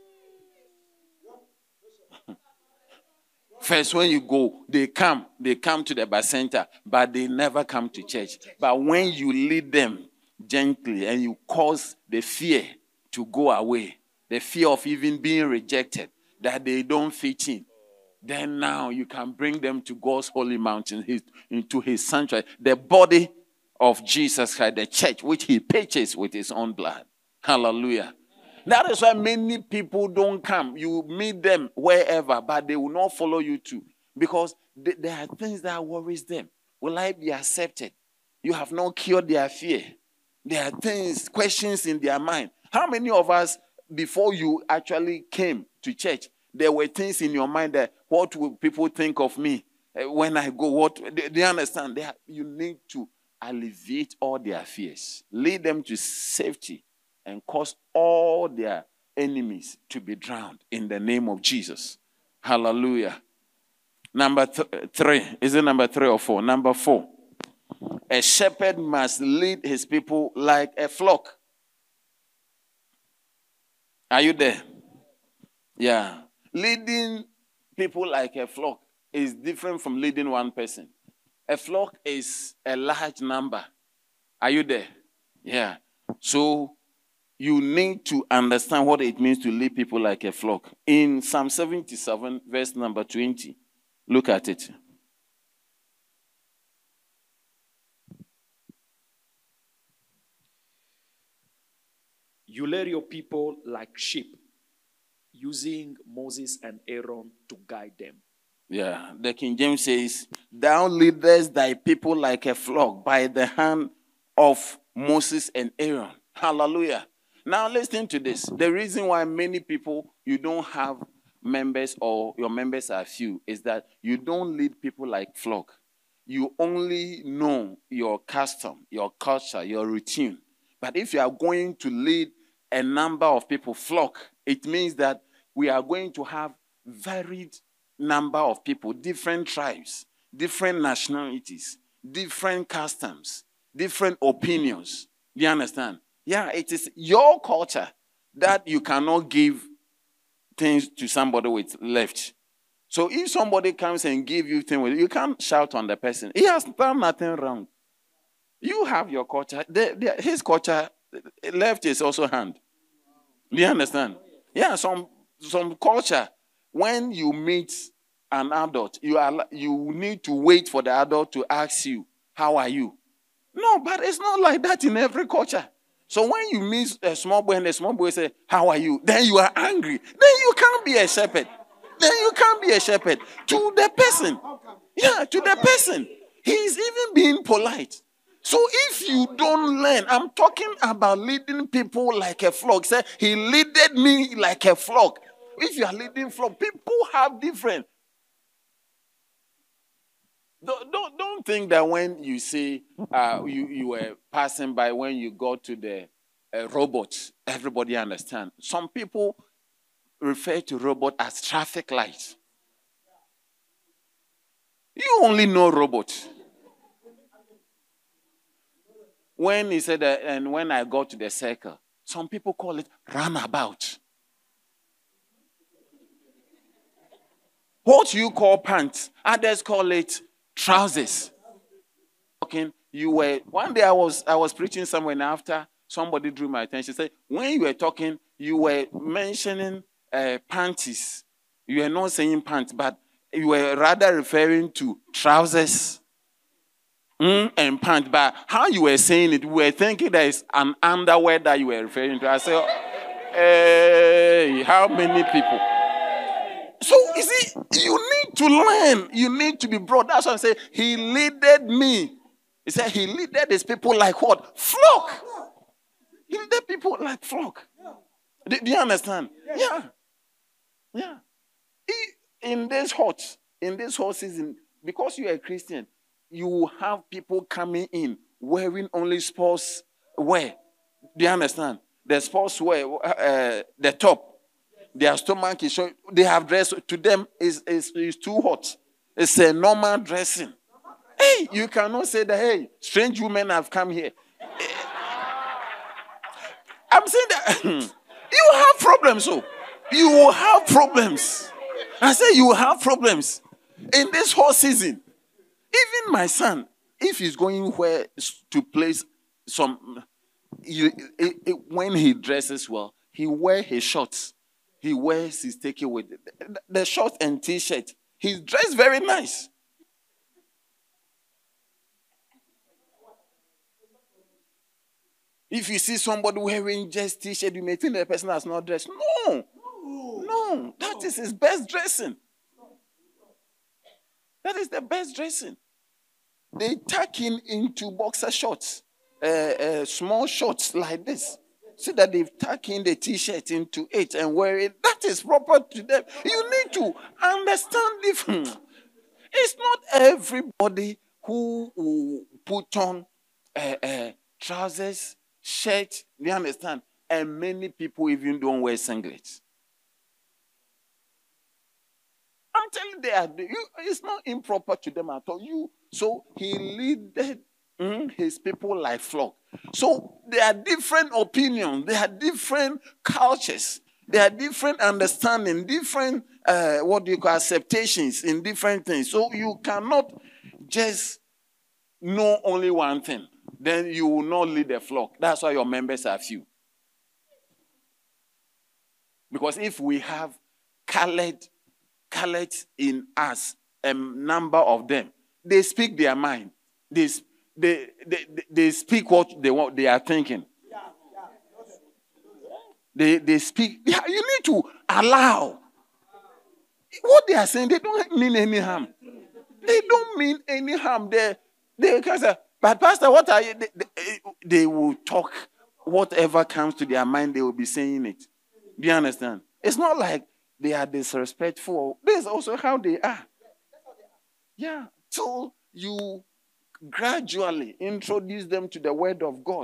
First, when you go, they come to the bacenta, but they never come to church. But when you lead them gently and you cause the fear to go away, the fear of even being rejected, that they don't fit in, then now you can bring them to God's holy mountain, into His sanctuary, the body of Jesus Christ, the church, which He purchased with His own blood. Hallelujah. That is why many people don't come. You meet them wherever, but they will not follow you too. Because there are things that worries them. Will I be accepted? You have not cured their fear. There are things, questions in their mind. How many of us, before you actually came to church, there were things in your mind that, what will people think of me when I go? What they understand? You need to alleviate all their fears. Lead them to safety and cause all their enemies to be drowned in the name of Jesus. Hallelujah. Number 3. Is it number 3 or 4? Number 4. A shepherd must lead his people like a flock. Are you there? Yeah. Leading people like a flock is different from leading one person. A flock is a large number. Are you there? Yeah. So you need to understand what it means to lead people like a flock. In Psalm 77, verse number 20, look at it. You led your people like sheep, using Moses and Aaron to guide them. Yeah, the King James says, thou leadest thy people like a flock by the hand of Moses and Aaron. Hallelujah. Now listen to this. The reason why many people, you don't have members or your members are few is that you don't lead people like flock. You only know your custom, your culture, your routine. But if you are going to lead a number of people flock, it means that we are going to have varied number of people, different tribes, different nationalities, different customs, different opinions. Do you understand? Yeah, it is your culture that you cannot give things to somebody with left. So if somebody comes and give you things with, you can't shout on the person. He has done nothing wrong. You have your culture. His culture, left is also hand. Do you understand? Yeah, some culture, when you meet an adult, you need to wait for the adult to ask you, how are you? No, but it's not like that in every culture. So when you meet a small boy and the small boy say, how are you? Then you are angry. Then you can't be a shepherd. Then you can't be a shepherd to the person. Yeah, to the person. He's even being polite. So if you don't learn, I'm talking about leading people like a flock. Say, he leaded me like a flock. If you are leading flock, people have different. Don't think that when you say you were passing by, when you go to the robots, everybody understand. Some people refer to robot as traffic lights. You only know robots. When he said that, and when I go to the circle, some people call it runabout. What you call pants, others call it trousers. Okay, one day I was preaching somewhere, and after somebody drew my attention, said, when you were talking, you were mentioning panties. You were not saying pants, but you were rather referring to trousers and pants. But how you were saying it, we were thinking there is an underwear that you were referring to. I said, hey, how many people? So, you see, you need to learn. You need to be brought. That's why I say, he leaded me. He said, he leaded his people like what? Flock. He leaded people like flock. Do you understand? Yeah. Yeah. In this hot season, because you are a Christian, you will have people coming in wearing only sports wear. Do you understand? The sports wear, the top. Their stomach is showing. They have dressed. To them, is too hot. It's a normal dressing. Hey, you cannot say that, hey, strange women have come here. I'm saying that you have problems. So you will have problems. I say you will have problems in this whole season. Even my son, if he's going where to place some, when he dresses well, he wears his shorts. He wears his takeaway, the shorts and t-shirt. He's dressed very nice. If you see somebody wearing just t-shirt, you may think the person has not dressed. No, that is his best dressing. That is the best dressing. They tuck him into boxer shorts, small shorts like this. See that they've tucked in the t-shirt into it and wear it. That is proper to them. You need to understand different. It's not everybody who will put on trousers, shirt. Do you understand? And many people even don't wear singlets. I'm telling you, it's not improper to them at all. So he leaded his people like flock. So there are different opinions, there are different cultures, there are different understanding, different acceptations in different things. So you cannot just know only one thing. Then you will not lead a flock. That's why your members are few. Because if we have colored in us, a number of them, they speak their mind. They speak what they are thinking. They speak. Yeah, you need to allow. What they are saying, they don't mean any harm. They don't mean any harm. They can say, but Pastor, what are you? They will talk whatever comes to their mind, they will be saying it. Do you understand? It's not like they are disrespectful. This is also how they are. Yeah. So you gradually introduce them to the word of God.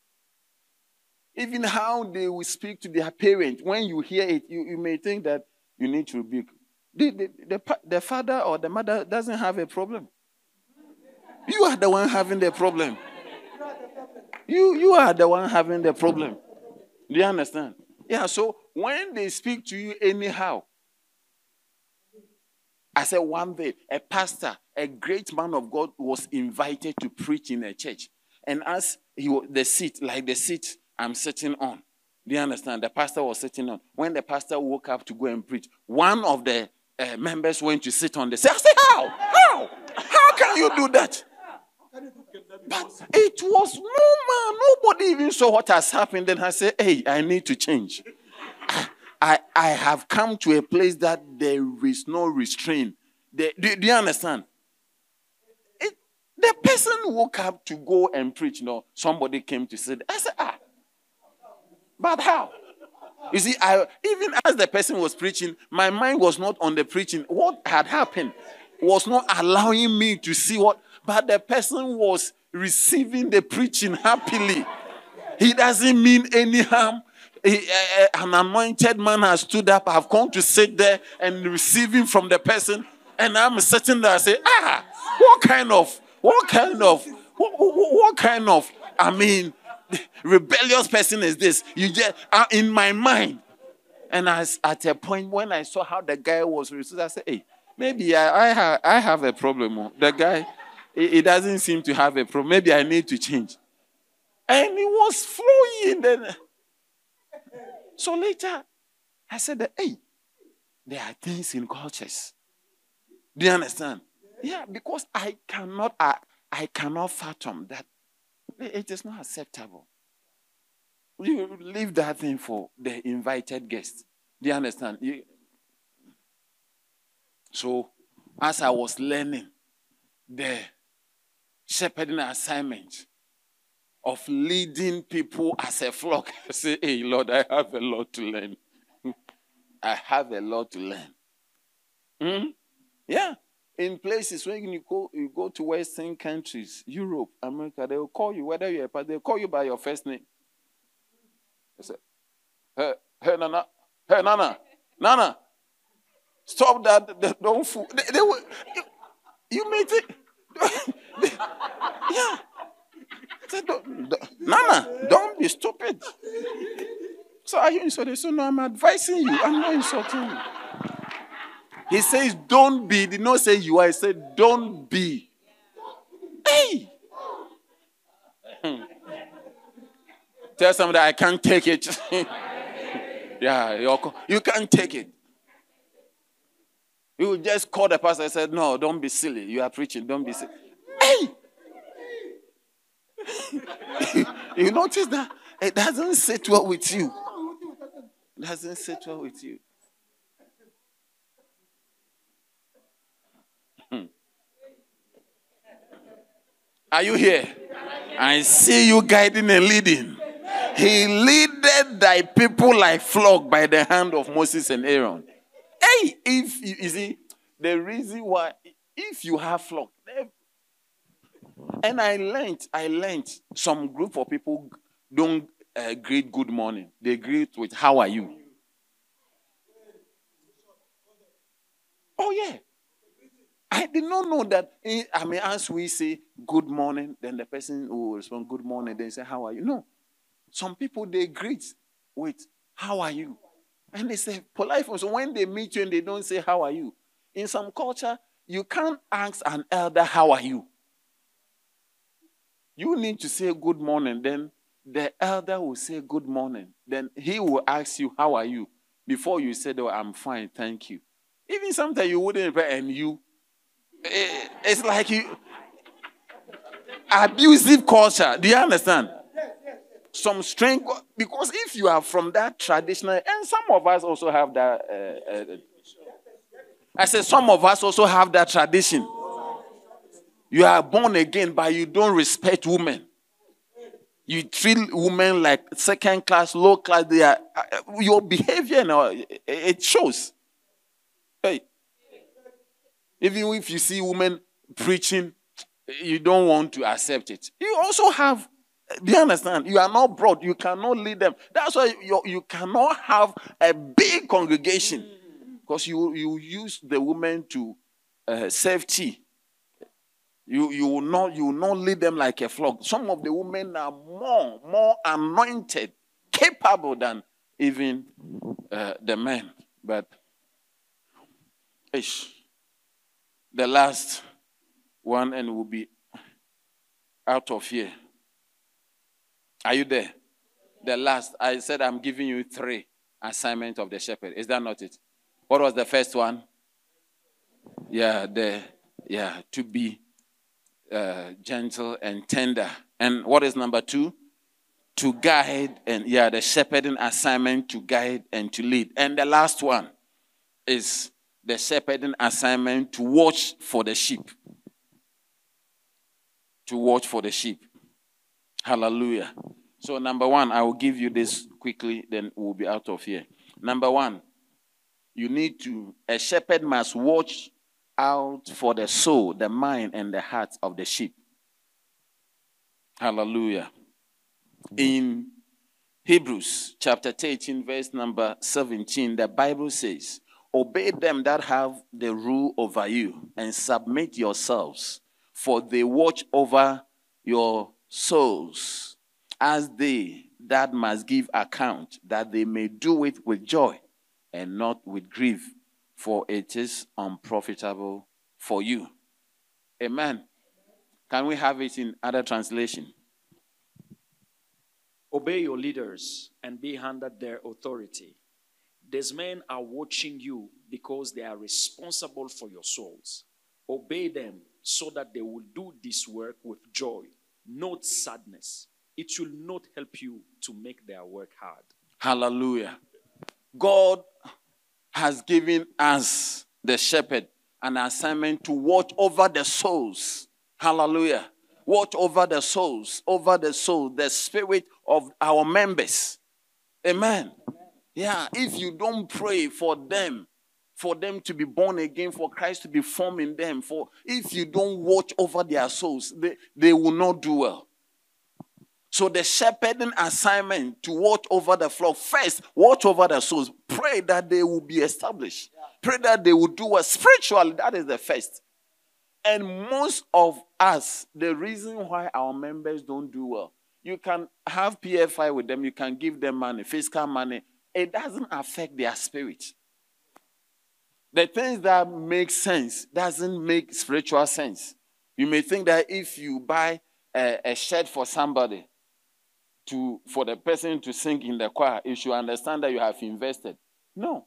Even how they will speak to their parent. When you hear it, you may think that you need to rebuke. The father or the mother doesn't have a problem. You are the one having the problem. You are the one having the problem. Do you understand? Yeah, so when they speak to you anyhow, I said one day, a pastor, a great man of God, was invited to preach in a church. And as the seat I'm sitting on, do you understand? The pastor was sitting on. When the pastor woke up to go and preach, one of the members went to sit on the seat. I said, how? How can you do that? But it was normal. Nobody even saw what has happened. Then I said, hey, I need to change. I have come to a place that there is no restraint. Do you understand? The person woke up to go and preach. No, somebody came to sit. I said, but how? You see, even as the person was preaching, my mind was not on the preaching. What had happened was not allowing me to see what, but the person was receiving the preaching happily. He doesn't mean any harm. An anointed man has stood up. I've come to sit there and receiving from the person. And I'm sitting there and say, what kind of, rebellious person is this? You just, in my mind. And at a point when I saw how the guy was received, I said, hey, maybe I have a problem. The guy, he doesn't seem to have a problem. Maybe I need to change. And he was flowing. Then. So later, I said that, hey, there are things in cultures. Do you understand? Yeah, because I cannot fathom that it is not acceptable. You leave that thing for the invited guests. Do you understand? So, as I was learning the shepherding assignment of leading people as a flock, I say, hey, Lord, I have a lot to learn. I have a lot to learn. Yeah. In places when you go to Western countries, Europe, America, they will call you, whether you're a pastor, they'll call you by your first name. They say, hey, Nana, stop that, don't fool. They will, you may think, yeah. Say, Nana, don't be stupid. So are you insulted? So no, I'm advising you. I'm not insulting you. He says, don't be. He did not say you are. He said, don't be. Hey! Tell somebody, I can't take it. Yeah, you can't take it. You just call the pastor and said, no, don't be silly. You are preaching. Don't be silly. Hey! You notice that? It doesn't sit well with you. It doesn't sit well with you. Are you here? I see you guiding and leading. He leaded thy people like flock by the hand of Moses and Aaron. Hey, if you see, the reason why, if you have flock, and I learned some group of people don't greet good morning. They greet with how are you? Oh yeah. I did not know that. As we say good morning, then the person will respond good morning, then say how are you? No. Some people, they greet with how are you? And they say polite. So when they meet you and they don't say how are you, in some culture, you can't ask an elder how are you. You need to say good morning, then the elder will say good morning. Then he will ask you how are you. before you said, oh, I'm fine, thank you. Even sometimes you wouldn't reply, and you. It's like you. Abusive culture. Do you understand? Some strange, because if you are from that traditional, and some of us also have that. I said some of us also have that tradition. You are born again, but you don't respect women. You treat women like second class, low class. They are your behavior. It shows. Hey, even if you see women preaching, you don't want to accept it. You also have. Do you understand? You are not broad. You cannot lead them. That's why you cannot have a big congregation, because you use the women to serve tea. You will not lead them like a flock. Some of the women are more anointed, capable than even the men. But the last one, and we'll be out of here. Are you there? The last, I said I'm giving you 3 assignments of the shepherd. Is that not it? What was the first one? To be gentle and tender. And what is number 2? To guide, and the shepherding assignment, to guide and to lead. And the last one is the shepherding assignment, to watch for the sheep. To watch for the sheep. Hallelujah. So number 1, I will give you this quickly, then we'll be out of here. Number 1, a shepherd must watch out for the soul, the mind, and the heart of the sheep. Hallelujah. In Hebrews chapter 13, verse number 17, the Bible says, obey them that have the rule over you, and submit yourselves, for they watch over your souls, as they that must give account, that they may do it with joy and not with grief, for it is unprofitable for you. Amen. Can we have it in other translation? Obey your leaders and be under their authority. These men are watching you because they are responsible for your souls. Obey them so that they will do this work with joy, not sadness. It will not help you to make their work hard. Hallelujah. God has given us, the shepherd, an assignment to watch over the souls. Hallelujah. Watch over the souls, the spirit of our members. Amen. Yeah, if you don't pray for them to be born again, for Christ to be formed in them, if you don't watch over their souls, they will not do well. So the shepherding assignment, to watch over the flock. First, watch over the souls. Pray that they will be established. Pray that they will do well. Spiritually, that is the first. And most of us, the reason why our members don't do well, you can have PFI with them, you can give them money, fiscal money. It doesn't affect their spirit. The things that make sense doesn't make spiritual sense. You may think that if you buy a shirt for somebody, for the person to sing in the choir, you should understand that you have invested. No.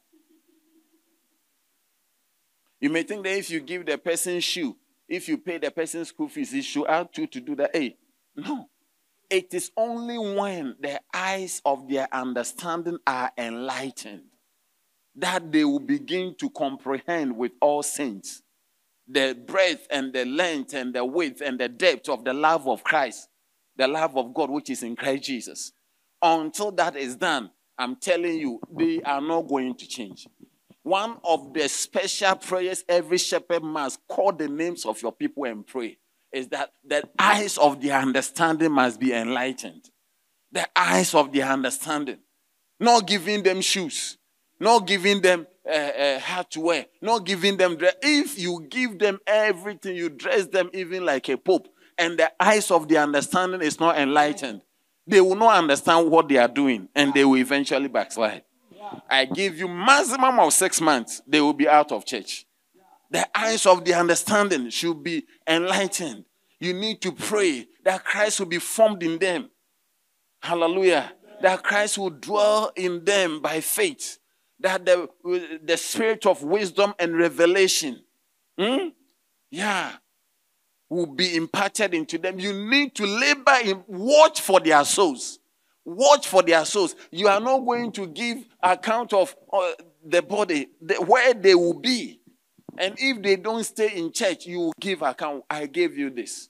You may think that if you give the person shoe, if you pay the person's school fees, it should ask you to do that. Hey, no. It is only when the eyes of their understanding are enlightened that they will begin to comprehend with all saints the breadth and the length and the width and the depth of the love of Christ, the love of God which is in Christ Jesus. Until that is done, I'm telling you, they are not going to change. One of the special prayers every shepherd must call the names of your people and pray is that the eyes of their understanding must be enlightened. The eyes of their understanding. Not giving them shoes. Not giving them hat to wear. Not giving them dress. If you give them everything, you dress them even like a pope, and the eyes of their understanding is not enlightened, they will not understand what they are doing, and they will eventually backslide. I give you maximum of 6 months, they will be out of church. The eyes of the understanding should be enlightened. You need to pray that Christ will be formed in them. Hallelujah. That Christ will dwell in them by faith. that the spirit of wisdom and revelation, will be imparted into them. You need to labor in, watch for their souls. Watch for their souls. You are not going to give account of the body, where they will be. And if they don't stay in church, you will give account. I gave you this.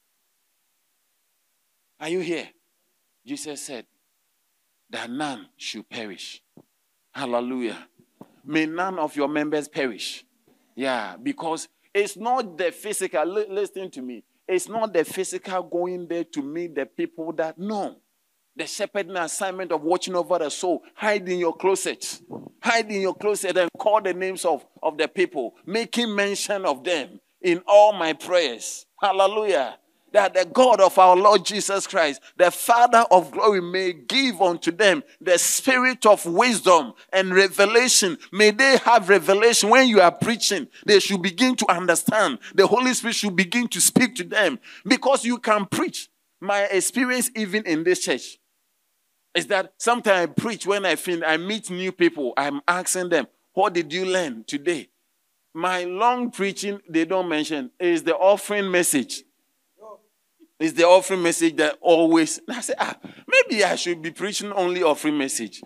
Are you here? Jesus said that none should perish. Hallelujah. May none of your members perish. Yeah, because it's not the physical. Listen to me. It's not the physical going there to meet the people that know. The shepherding assignment of watching over the soul. Hide in your closet. Hide in your closet and call the names of the people. Making mention of them in all my prayers. Hallelujah. That the God of our Lord Jesus Christ, the Father of glory, may give unto them the spirit of wisdom and revelation. May they have revelation when you are preaching. They should begin to understand. The Holy Spirit should begin to speak to them. Because you can preach. My experience even in this church is that sometimes I preach when I meet new people. I'm asking them, what did you learn today? My long preaching, they don't mention, is the offering message. It's the offering message that always, and I say, maybe I should be preaching only offering message.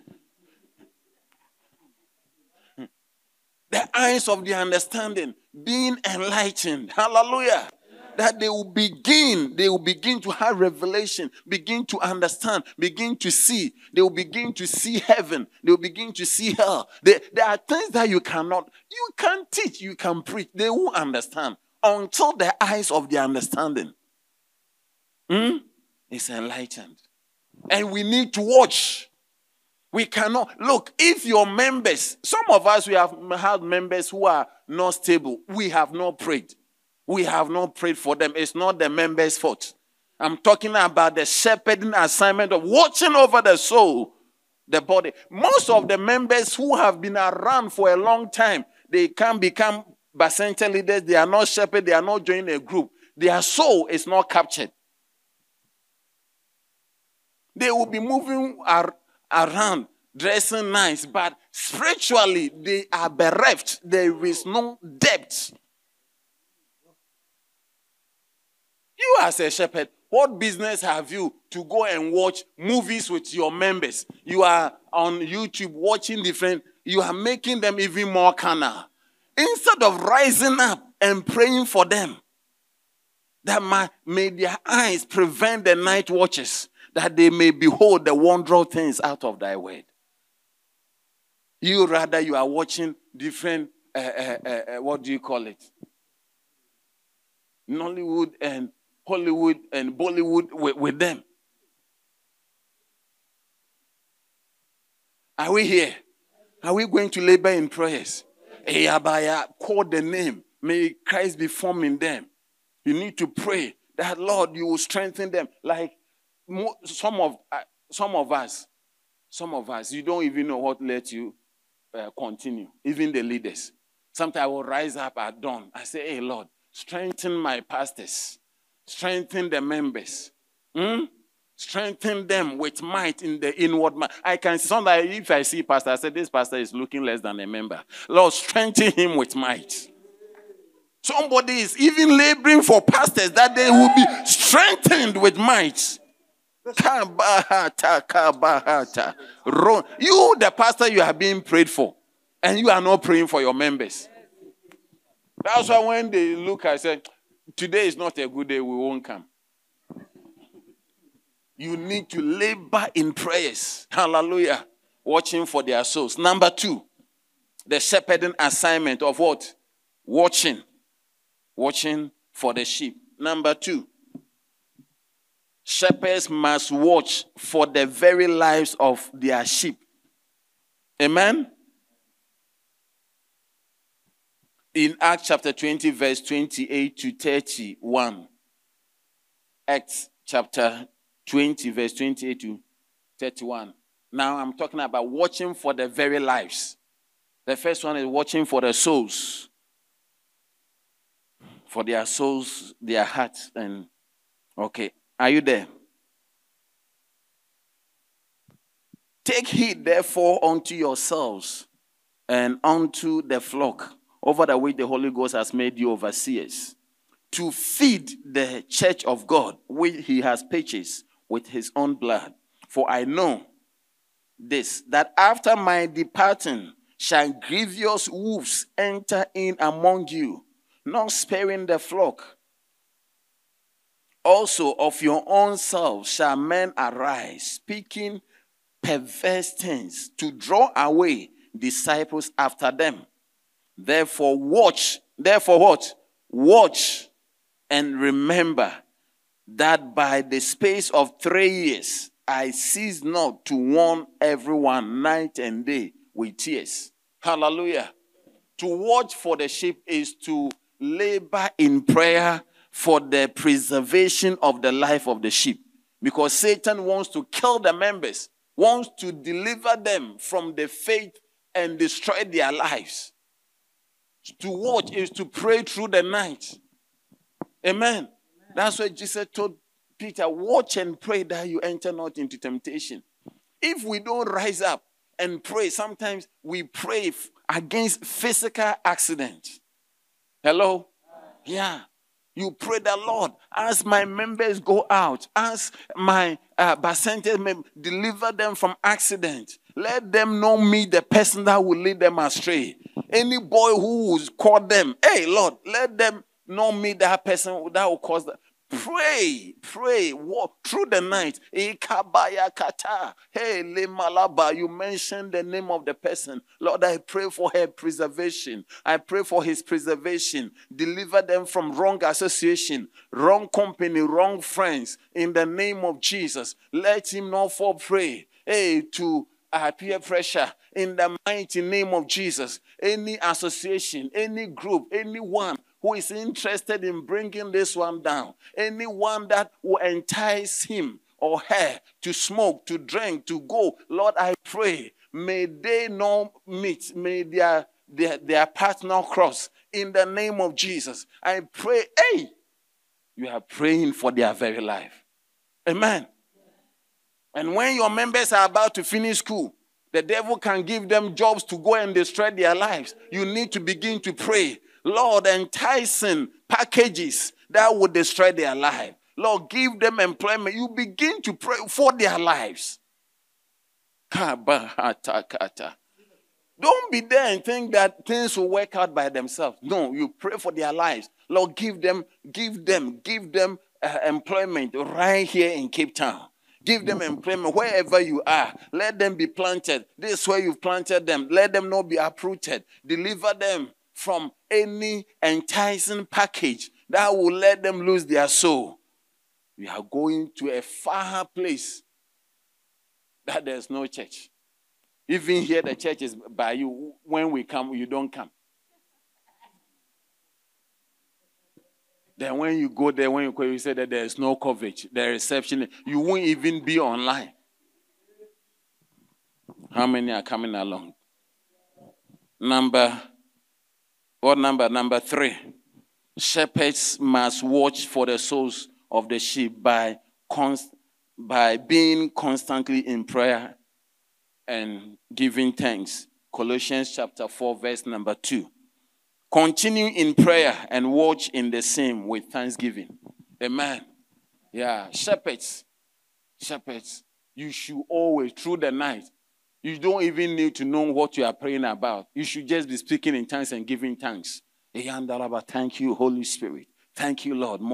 The eyes of the understanding, being enlightened. Hallelujah. That they will begin to have revelation, begin to understand, begin to see. They will begin to see heaven. They will begin to see hell. There are things that you can teach, you can preach. They won't understand until the eyes of the understanding is enlightened. And we need to watch. We cannot, look, if your members, some of us, we have had members who are not stable. We have not prayed. We have not prayed for them. It's not the members' fault. I'm talking about the shepherding assignment of watching over the soul, the body. Most of the members who have been around for a long time, they can become Bacenta leaders. They are not shepherds. They are not joining a group. Their soul is not captured. They will be moving around, dressing nice, but spiritually they are bereft. There is no depth. You as a shepherd, what business have you to go and watch movies with your members? You are on YouTube watching different, you are making them even more carnal. Instead of rising up and praying for them, that may their eyes prevent the night watches, that they may behold the wondrous things out of thy word. You are watching different, what do you call it? Nollywood and Hollywood and Bollywood with them. Are we here? Are we going to labor in prayers? Call the name. May Christ be formed in them. You need to pray that, Lord, you will strengthen them. Like some of us, you don't even know what let you continue. Even the leaders. Sometimes I will rise up at dawn. I say, hey, Lord, strengthen my pastors. Strengthen the members. Strengthen them with might in the inward man. I can see sometimes if I see pastor, I say, this pastor is looking less than a member. Lord, strengthen him with might. Somebody is even laboring for pastors that they will be strengthened with might. You, the pastor, you are being prayed for, and you are not praying for your members. That's why when they look, I say, today is not a good day, we won't come. You need to labor in prayers. Hallelujah. Watching for their souls. Number 2, the shepherding assignment of what? Watching. Watching for the sheep. Number 2, shepherds must watch for the very lives of their sheep. Amen? In Acts chapter 20, verse 28 to 31. Acts chapter 20, verse 28 to 31. Now I'm talking about watching for the very lives. The first one is watching for the souls. For their souls, their hearts, and okay. Are you there? Take heed, therefore, unto yourselves and unto the flock, over the which the Holy Ghost has made you overseers, to feed the church of God, which he has purchased with his own blood. For I know this, that after my departing shall grievous wolves enter in among you, not sparing the flock. Also of your own selves shall men arise, speaking perverse things, to draw away disciples after them. Therefore watch. Therefore what? Watch and remember that by the space of 3 years I cease not to warn everyone night and day with tears. Hallelujah. To watch for the sheep is to labor in prayer for the preservation of the life of the sheep. Because Satan wants to kill the members, wants to deliver them from the faith and destroy their lives. To watch is to pray through the night. Amen. That's why Jesus told Peter, watch and pray that you enter not into temptation. If we don't rise up and pray, sometimes we pray against physical accident. Hello? Yeah. You pray the Lord, as my members go out, as my percentage members, deliver them from accident. Let them not meet the person that will lead them astray. Any boy who will call them, hey Lord, let them not meet that person that will cause them. Pray, walk through the night. Hey, Lemalaba, you mentioned the name of the person. Lord, I pray for her preservation. I pray for his preservation. Deliver them from wrong association, wrong company, wrong friends. In the name of Jesus, let him not fall prey to peer pressure. In the mighty name of Jesus, any association, any group, anyone who is interested in bringing this one down, anyone that will entice him or her to smoke, to drink, to go, Lord, I pray, may they not meet, may their partner cross. In the name of Jesus, I pray, you are praying for their very life. Amen. And when your members are about to finish school, the devil can give them jobs to go and destroy their lives. You need to begin to pray. Lord, enticing packages that would destroy their life. Lord, give them employment. You begin to pray for their lives. Don't be there and think that things will work out by themselves. No, you pray for their lives. Lord, give them employment right here in Cape Town. Give them employment wherever you are. Let them be planted. This is where you've planted them. Let them not be uprooted. Deliver them from any enticing package that will let them lose their soul. We are going to a far place that there's no church. Even here, the church is by you. When we come, you don't come. Then when you go there, you say that there's no coverage, the reception, you won't even be online. How many are coming along? Number 3. Shepherds must watch for the souls of the sheep by being constantly in prayer and giving thanks. Colossians chapter 4, verse number 2. Continue in prayer and watch in the same with thanksgiving. Amen. Yeah, shepherds, you should always, through the night, you don't even need to know what you are praying about. You should just be speaking in tongues and giving thanks. Thank you, Holy Spirit. Thank you, Lord.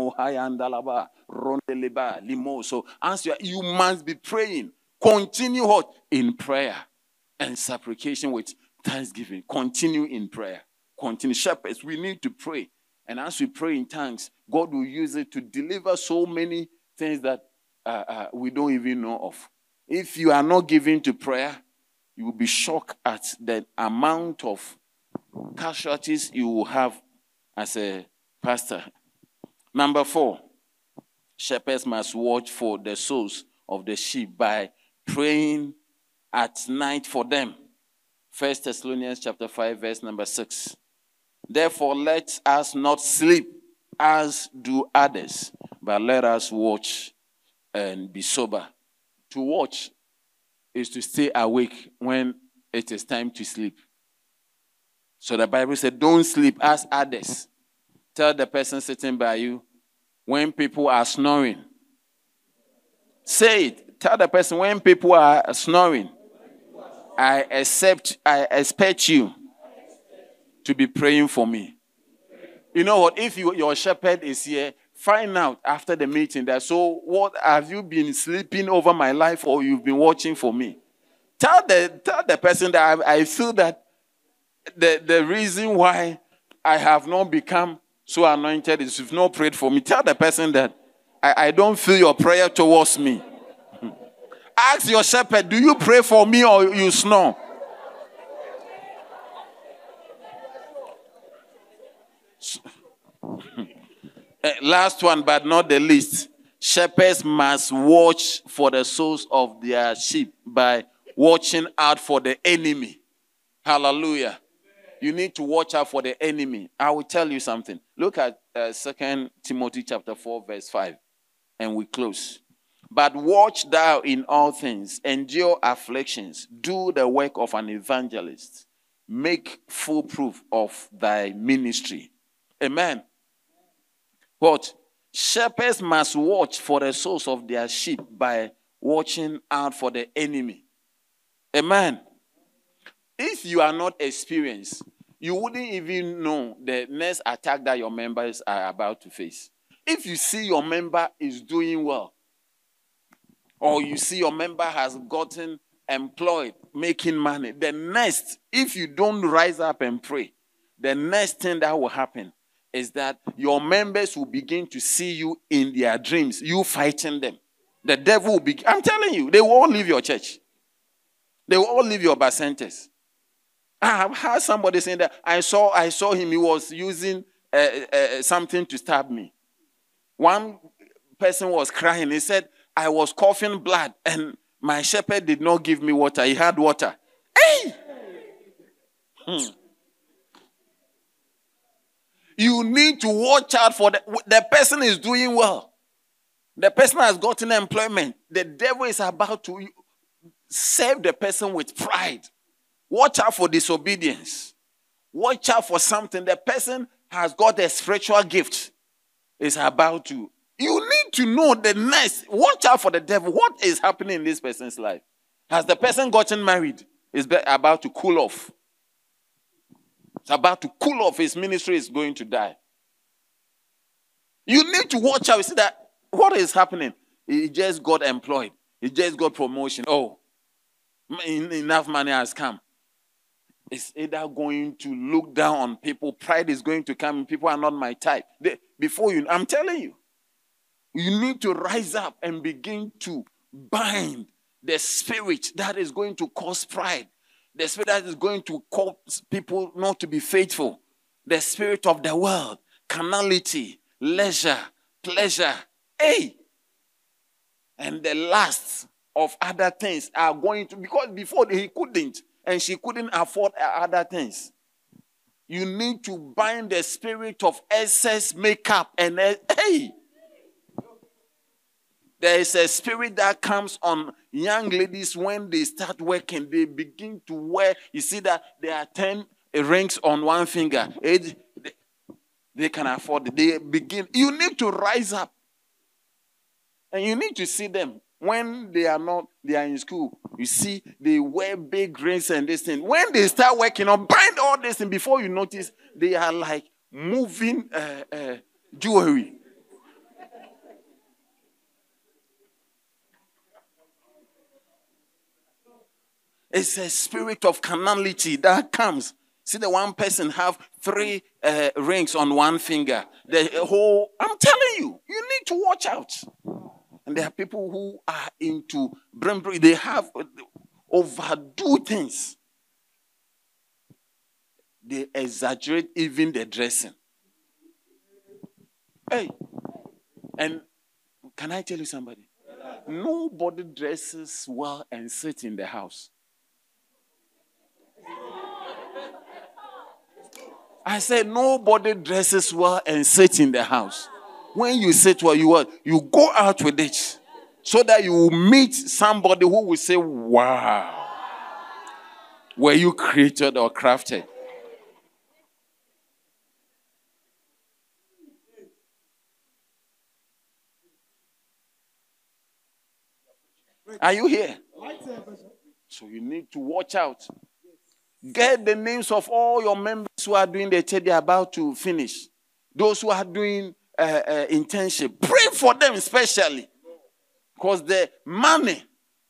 So answer, you must be praying. Continue what? In prayer and supplication with thanksgiving. Continue in prayer. Continue. Shepherds, we need to pray. And as we pray in tongues, God will use it to deliver so many things that we don't even know of. If you are not given to prayer, you will be shocked at the amount of casualties you will have as a pastor. Number 4, shepherds must watch for the souls of the sheep by praying at night for them. 1 Thessalonians chapter 5, verse number 6. Therefore, let us not sleep as do others, but let us watch and be sober. To watch is to stay awake when it is time to sleep. So the Bible said, don't sleep as others. Tell the person sitting by you, when people are snoring. Say it. Tell the person, when people are snoring, I expect you to be praying for me. You know what? If your shepherd is here, find out after the meeting that, so what, have you been sleeping over my life or you've been watching for me? Tell the person that I feel that the reason why I have not become so anointed is you've not prayed for me. Tell the person that I don't feel your prayer towards me. Ask your shepherd, do you pray for me or you snore? Last one, but not the least. Shepherds must watch for the souls of their sheep by watching out for the enemy. Hallelujah. You need to watch out for the enemy. I will tell you something. Look at 2 Timothy chapter 4, verse 5. And we close. But watch thou in all things, endure afflictions, do the work of an evangelist, make full proof of thy ministry. Amen. What? Shepherds must watch for the souls of their sheep by watching out for the enemy. Amen. If you are not experienced, you wouldn't even know the next attack that your members are about to face. If you see your member is doing well, or you see your member has gotten employed, making money, the next, if you don't rise up and pray, the next thing that will happen is that your members will begin to see you in their dreams, you fighting them. The devil will be, I'm telling you, they will all leave your church. They will all leave your bar centers. I have heard somebody saying that I saw him, he was using something to stab me. One person was crying. He said, I was coughing blood and my shepherd did not give me water. He had water. Hey! You need to watch out for the person is doing well. The person has gotten employment. The devil is about to serve the person with pride. Watch out for disobedience. Watch out for something. The person has got a spiritual gift. Is about to. You need to know the next. Watch out for the devil. What is happening in this person's life? Has the person gotten married? Is about to cool off. It's about to cool off. His ministry is going to die. You need to watch out. You see that what is happening? He just got employed. He just got promotion. Oh, enough money has come. It's either going to look down on people. Pride is going to come. People are not my type. Before you, I'm telling you, you need to rise up and begin to bind the spirit that is going to cause pride. The spirit that is going to cause people not to be faithful. The spirit of the world, carnality, leisure, pleasure. Hey! And the last of other things are going to, because before he couldn't, and she couldn't afford other things. You need to bind the spirit of excess makeup and hey! There is a spirit that comes on young ladies when they start working. They begin to wear, you see that there are 10 rings on one finger. They can afford it. They begin. You need to rise up. And you need to see them. When they are in school, you see, they wear big rings and this thing. When they start working on, bind all this thing, before you notice, they are like moving jewelry. It's a spirit of carnality that comes. See, the one person have 3 rings on one finger. The whole, I'm telling you, you need to watch out. And there are people who are into brain. They have overdo things. They exaggerate even the dressing. Hey, and can I tell you somebody? Nobody dresses well and sits in the house. I said nobody dresses well and sits in the house. When you sit well, you go out with it so that you will meet somebody who will say, wow, were you created or crafted? Are you here? So you need to watch out. Get the names of all your members who are doing the church they are about to finish. Those who are doing internship. Pray for them especially. Because the money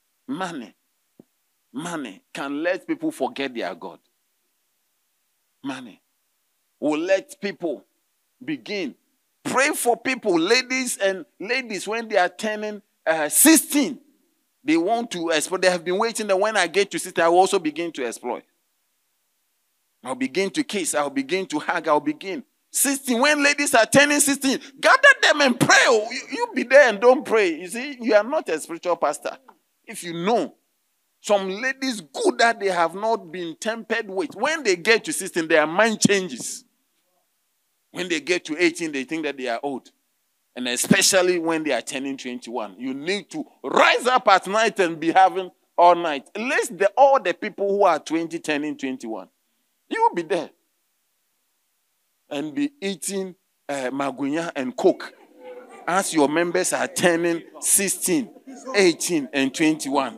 can let people forget their God. Money will let people begin. Pray for people, ladies, when they are turning 16. They want to exploit. They have been waiting that when I get to 16, I will also begin to exploit. I'll begin to kiss. I'll begin to hug. I'll begin. 16, when ladies are turning 16, gather them and pray. You be there and don't pray. You see, you are not a spiritual pastor. If you know, some ladies good that they have not been tempered with, when they get to 16, their mind changes. When they get to 18, they think that they are old. And especially when they are turning 21. You need to rise up at night and be having all night. Unless all the people who are 20 turning 21. You will be there. And be eating magunya and coke. As your members are turning 16, 18, and 21.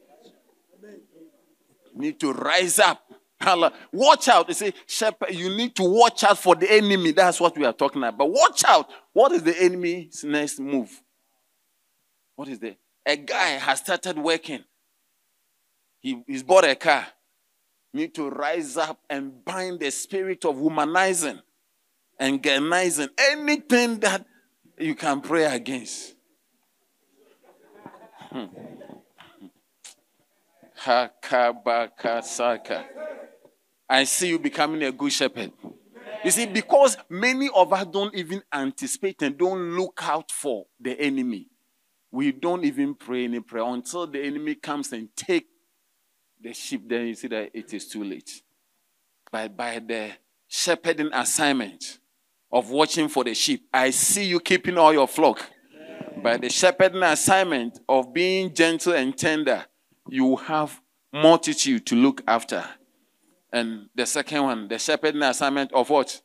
You need to rise up. Watch out. They say, shepherd, you need to watch out for the enemy. That's what we are talking about. But watch out. What is the enemy's next move? What is the? A guy has started working. He's bought a car. You need to rise up and bind the spirit of womanizing and gernizing. Anything that you can pray against. Hakabakasaka. I see you becoming a good shepherd. You see, because many of us don't even anticipate and don't look out for the enemy. We don't even pray any prayer until the enemy comes and take the sheep. Then you see that it is too late. But by the shepherding assignment of watching for the sheep, I see you keeping all your flock. By the shepherding assignment of being gentle and tender, you have multitude to look after. And the second one, the shepherding assignment of what?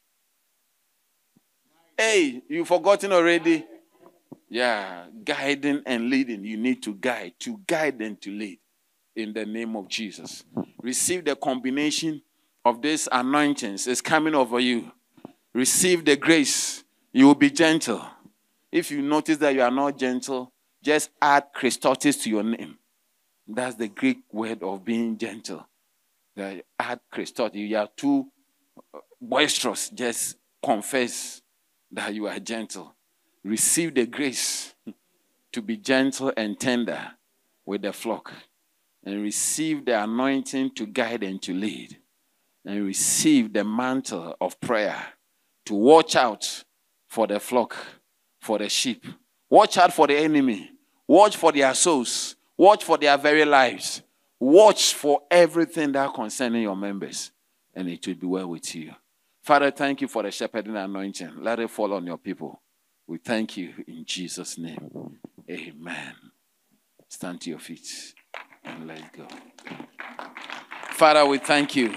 Hey, you've forgotten already? Yeah, guiding and leading. You need to guide and to lead in the name of Jesus. Receive the combination of these anointings. It's coming over you. Receive the grace. You will be gentle. If you notice that you are not gentle, just add Christotis to your name. That's the Greek word of being gentle. Add Christotis. You are too boisterous. Just confess that you are gentle. Receive the grace to be gentle and tender with the flock. And receive the anointing to guide and to lead. And receive the mantle of prayer to watch out for the flock, for the sheep. Watch out for the enemy. Watch for their souls. Watch for their very lives. Watch for everything that concerns your members. And it will be well with you. Father, thank you for the shepherding anointing. Let it fall on your people. We thank you in Jesus' name. Amen. Stand to your feet and let's go. Father, we thank you.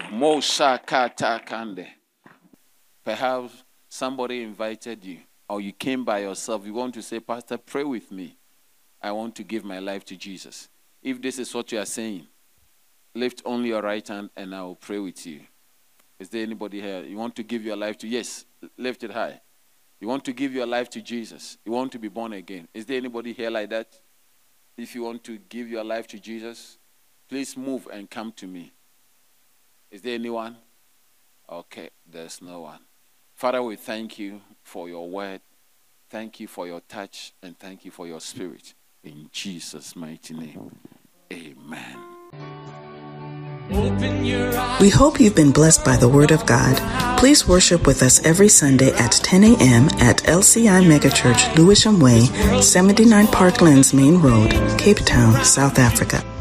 Perhaps somebody invited you or you came by yourself. You want to say, Pastor, pray with me. I want to give my life to Jesus. If this is what you are saying, lift only your right hand and I will pray with you. Is there anybody here? You want to give your life to? Yes, lift it high. You want to give your life to Jesus. You want to be born again. Is there anybody here like that? If you want to give your life to Jesus, please move and come to me. Is there anyone? Okay, there's no one. Father, we thank you for your word. Thank you for your touch and thank you for your spirit. In Jesus' mighty name, amen. We hope you've been blessed by the Word of God. Please worship with us every Sunday at 10 a.m. at LCI Megachurch, Lewisham Way, 79 Parklands Main Road, Cape Town, South Africa.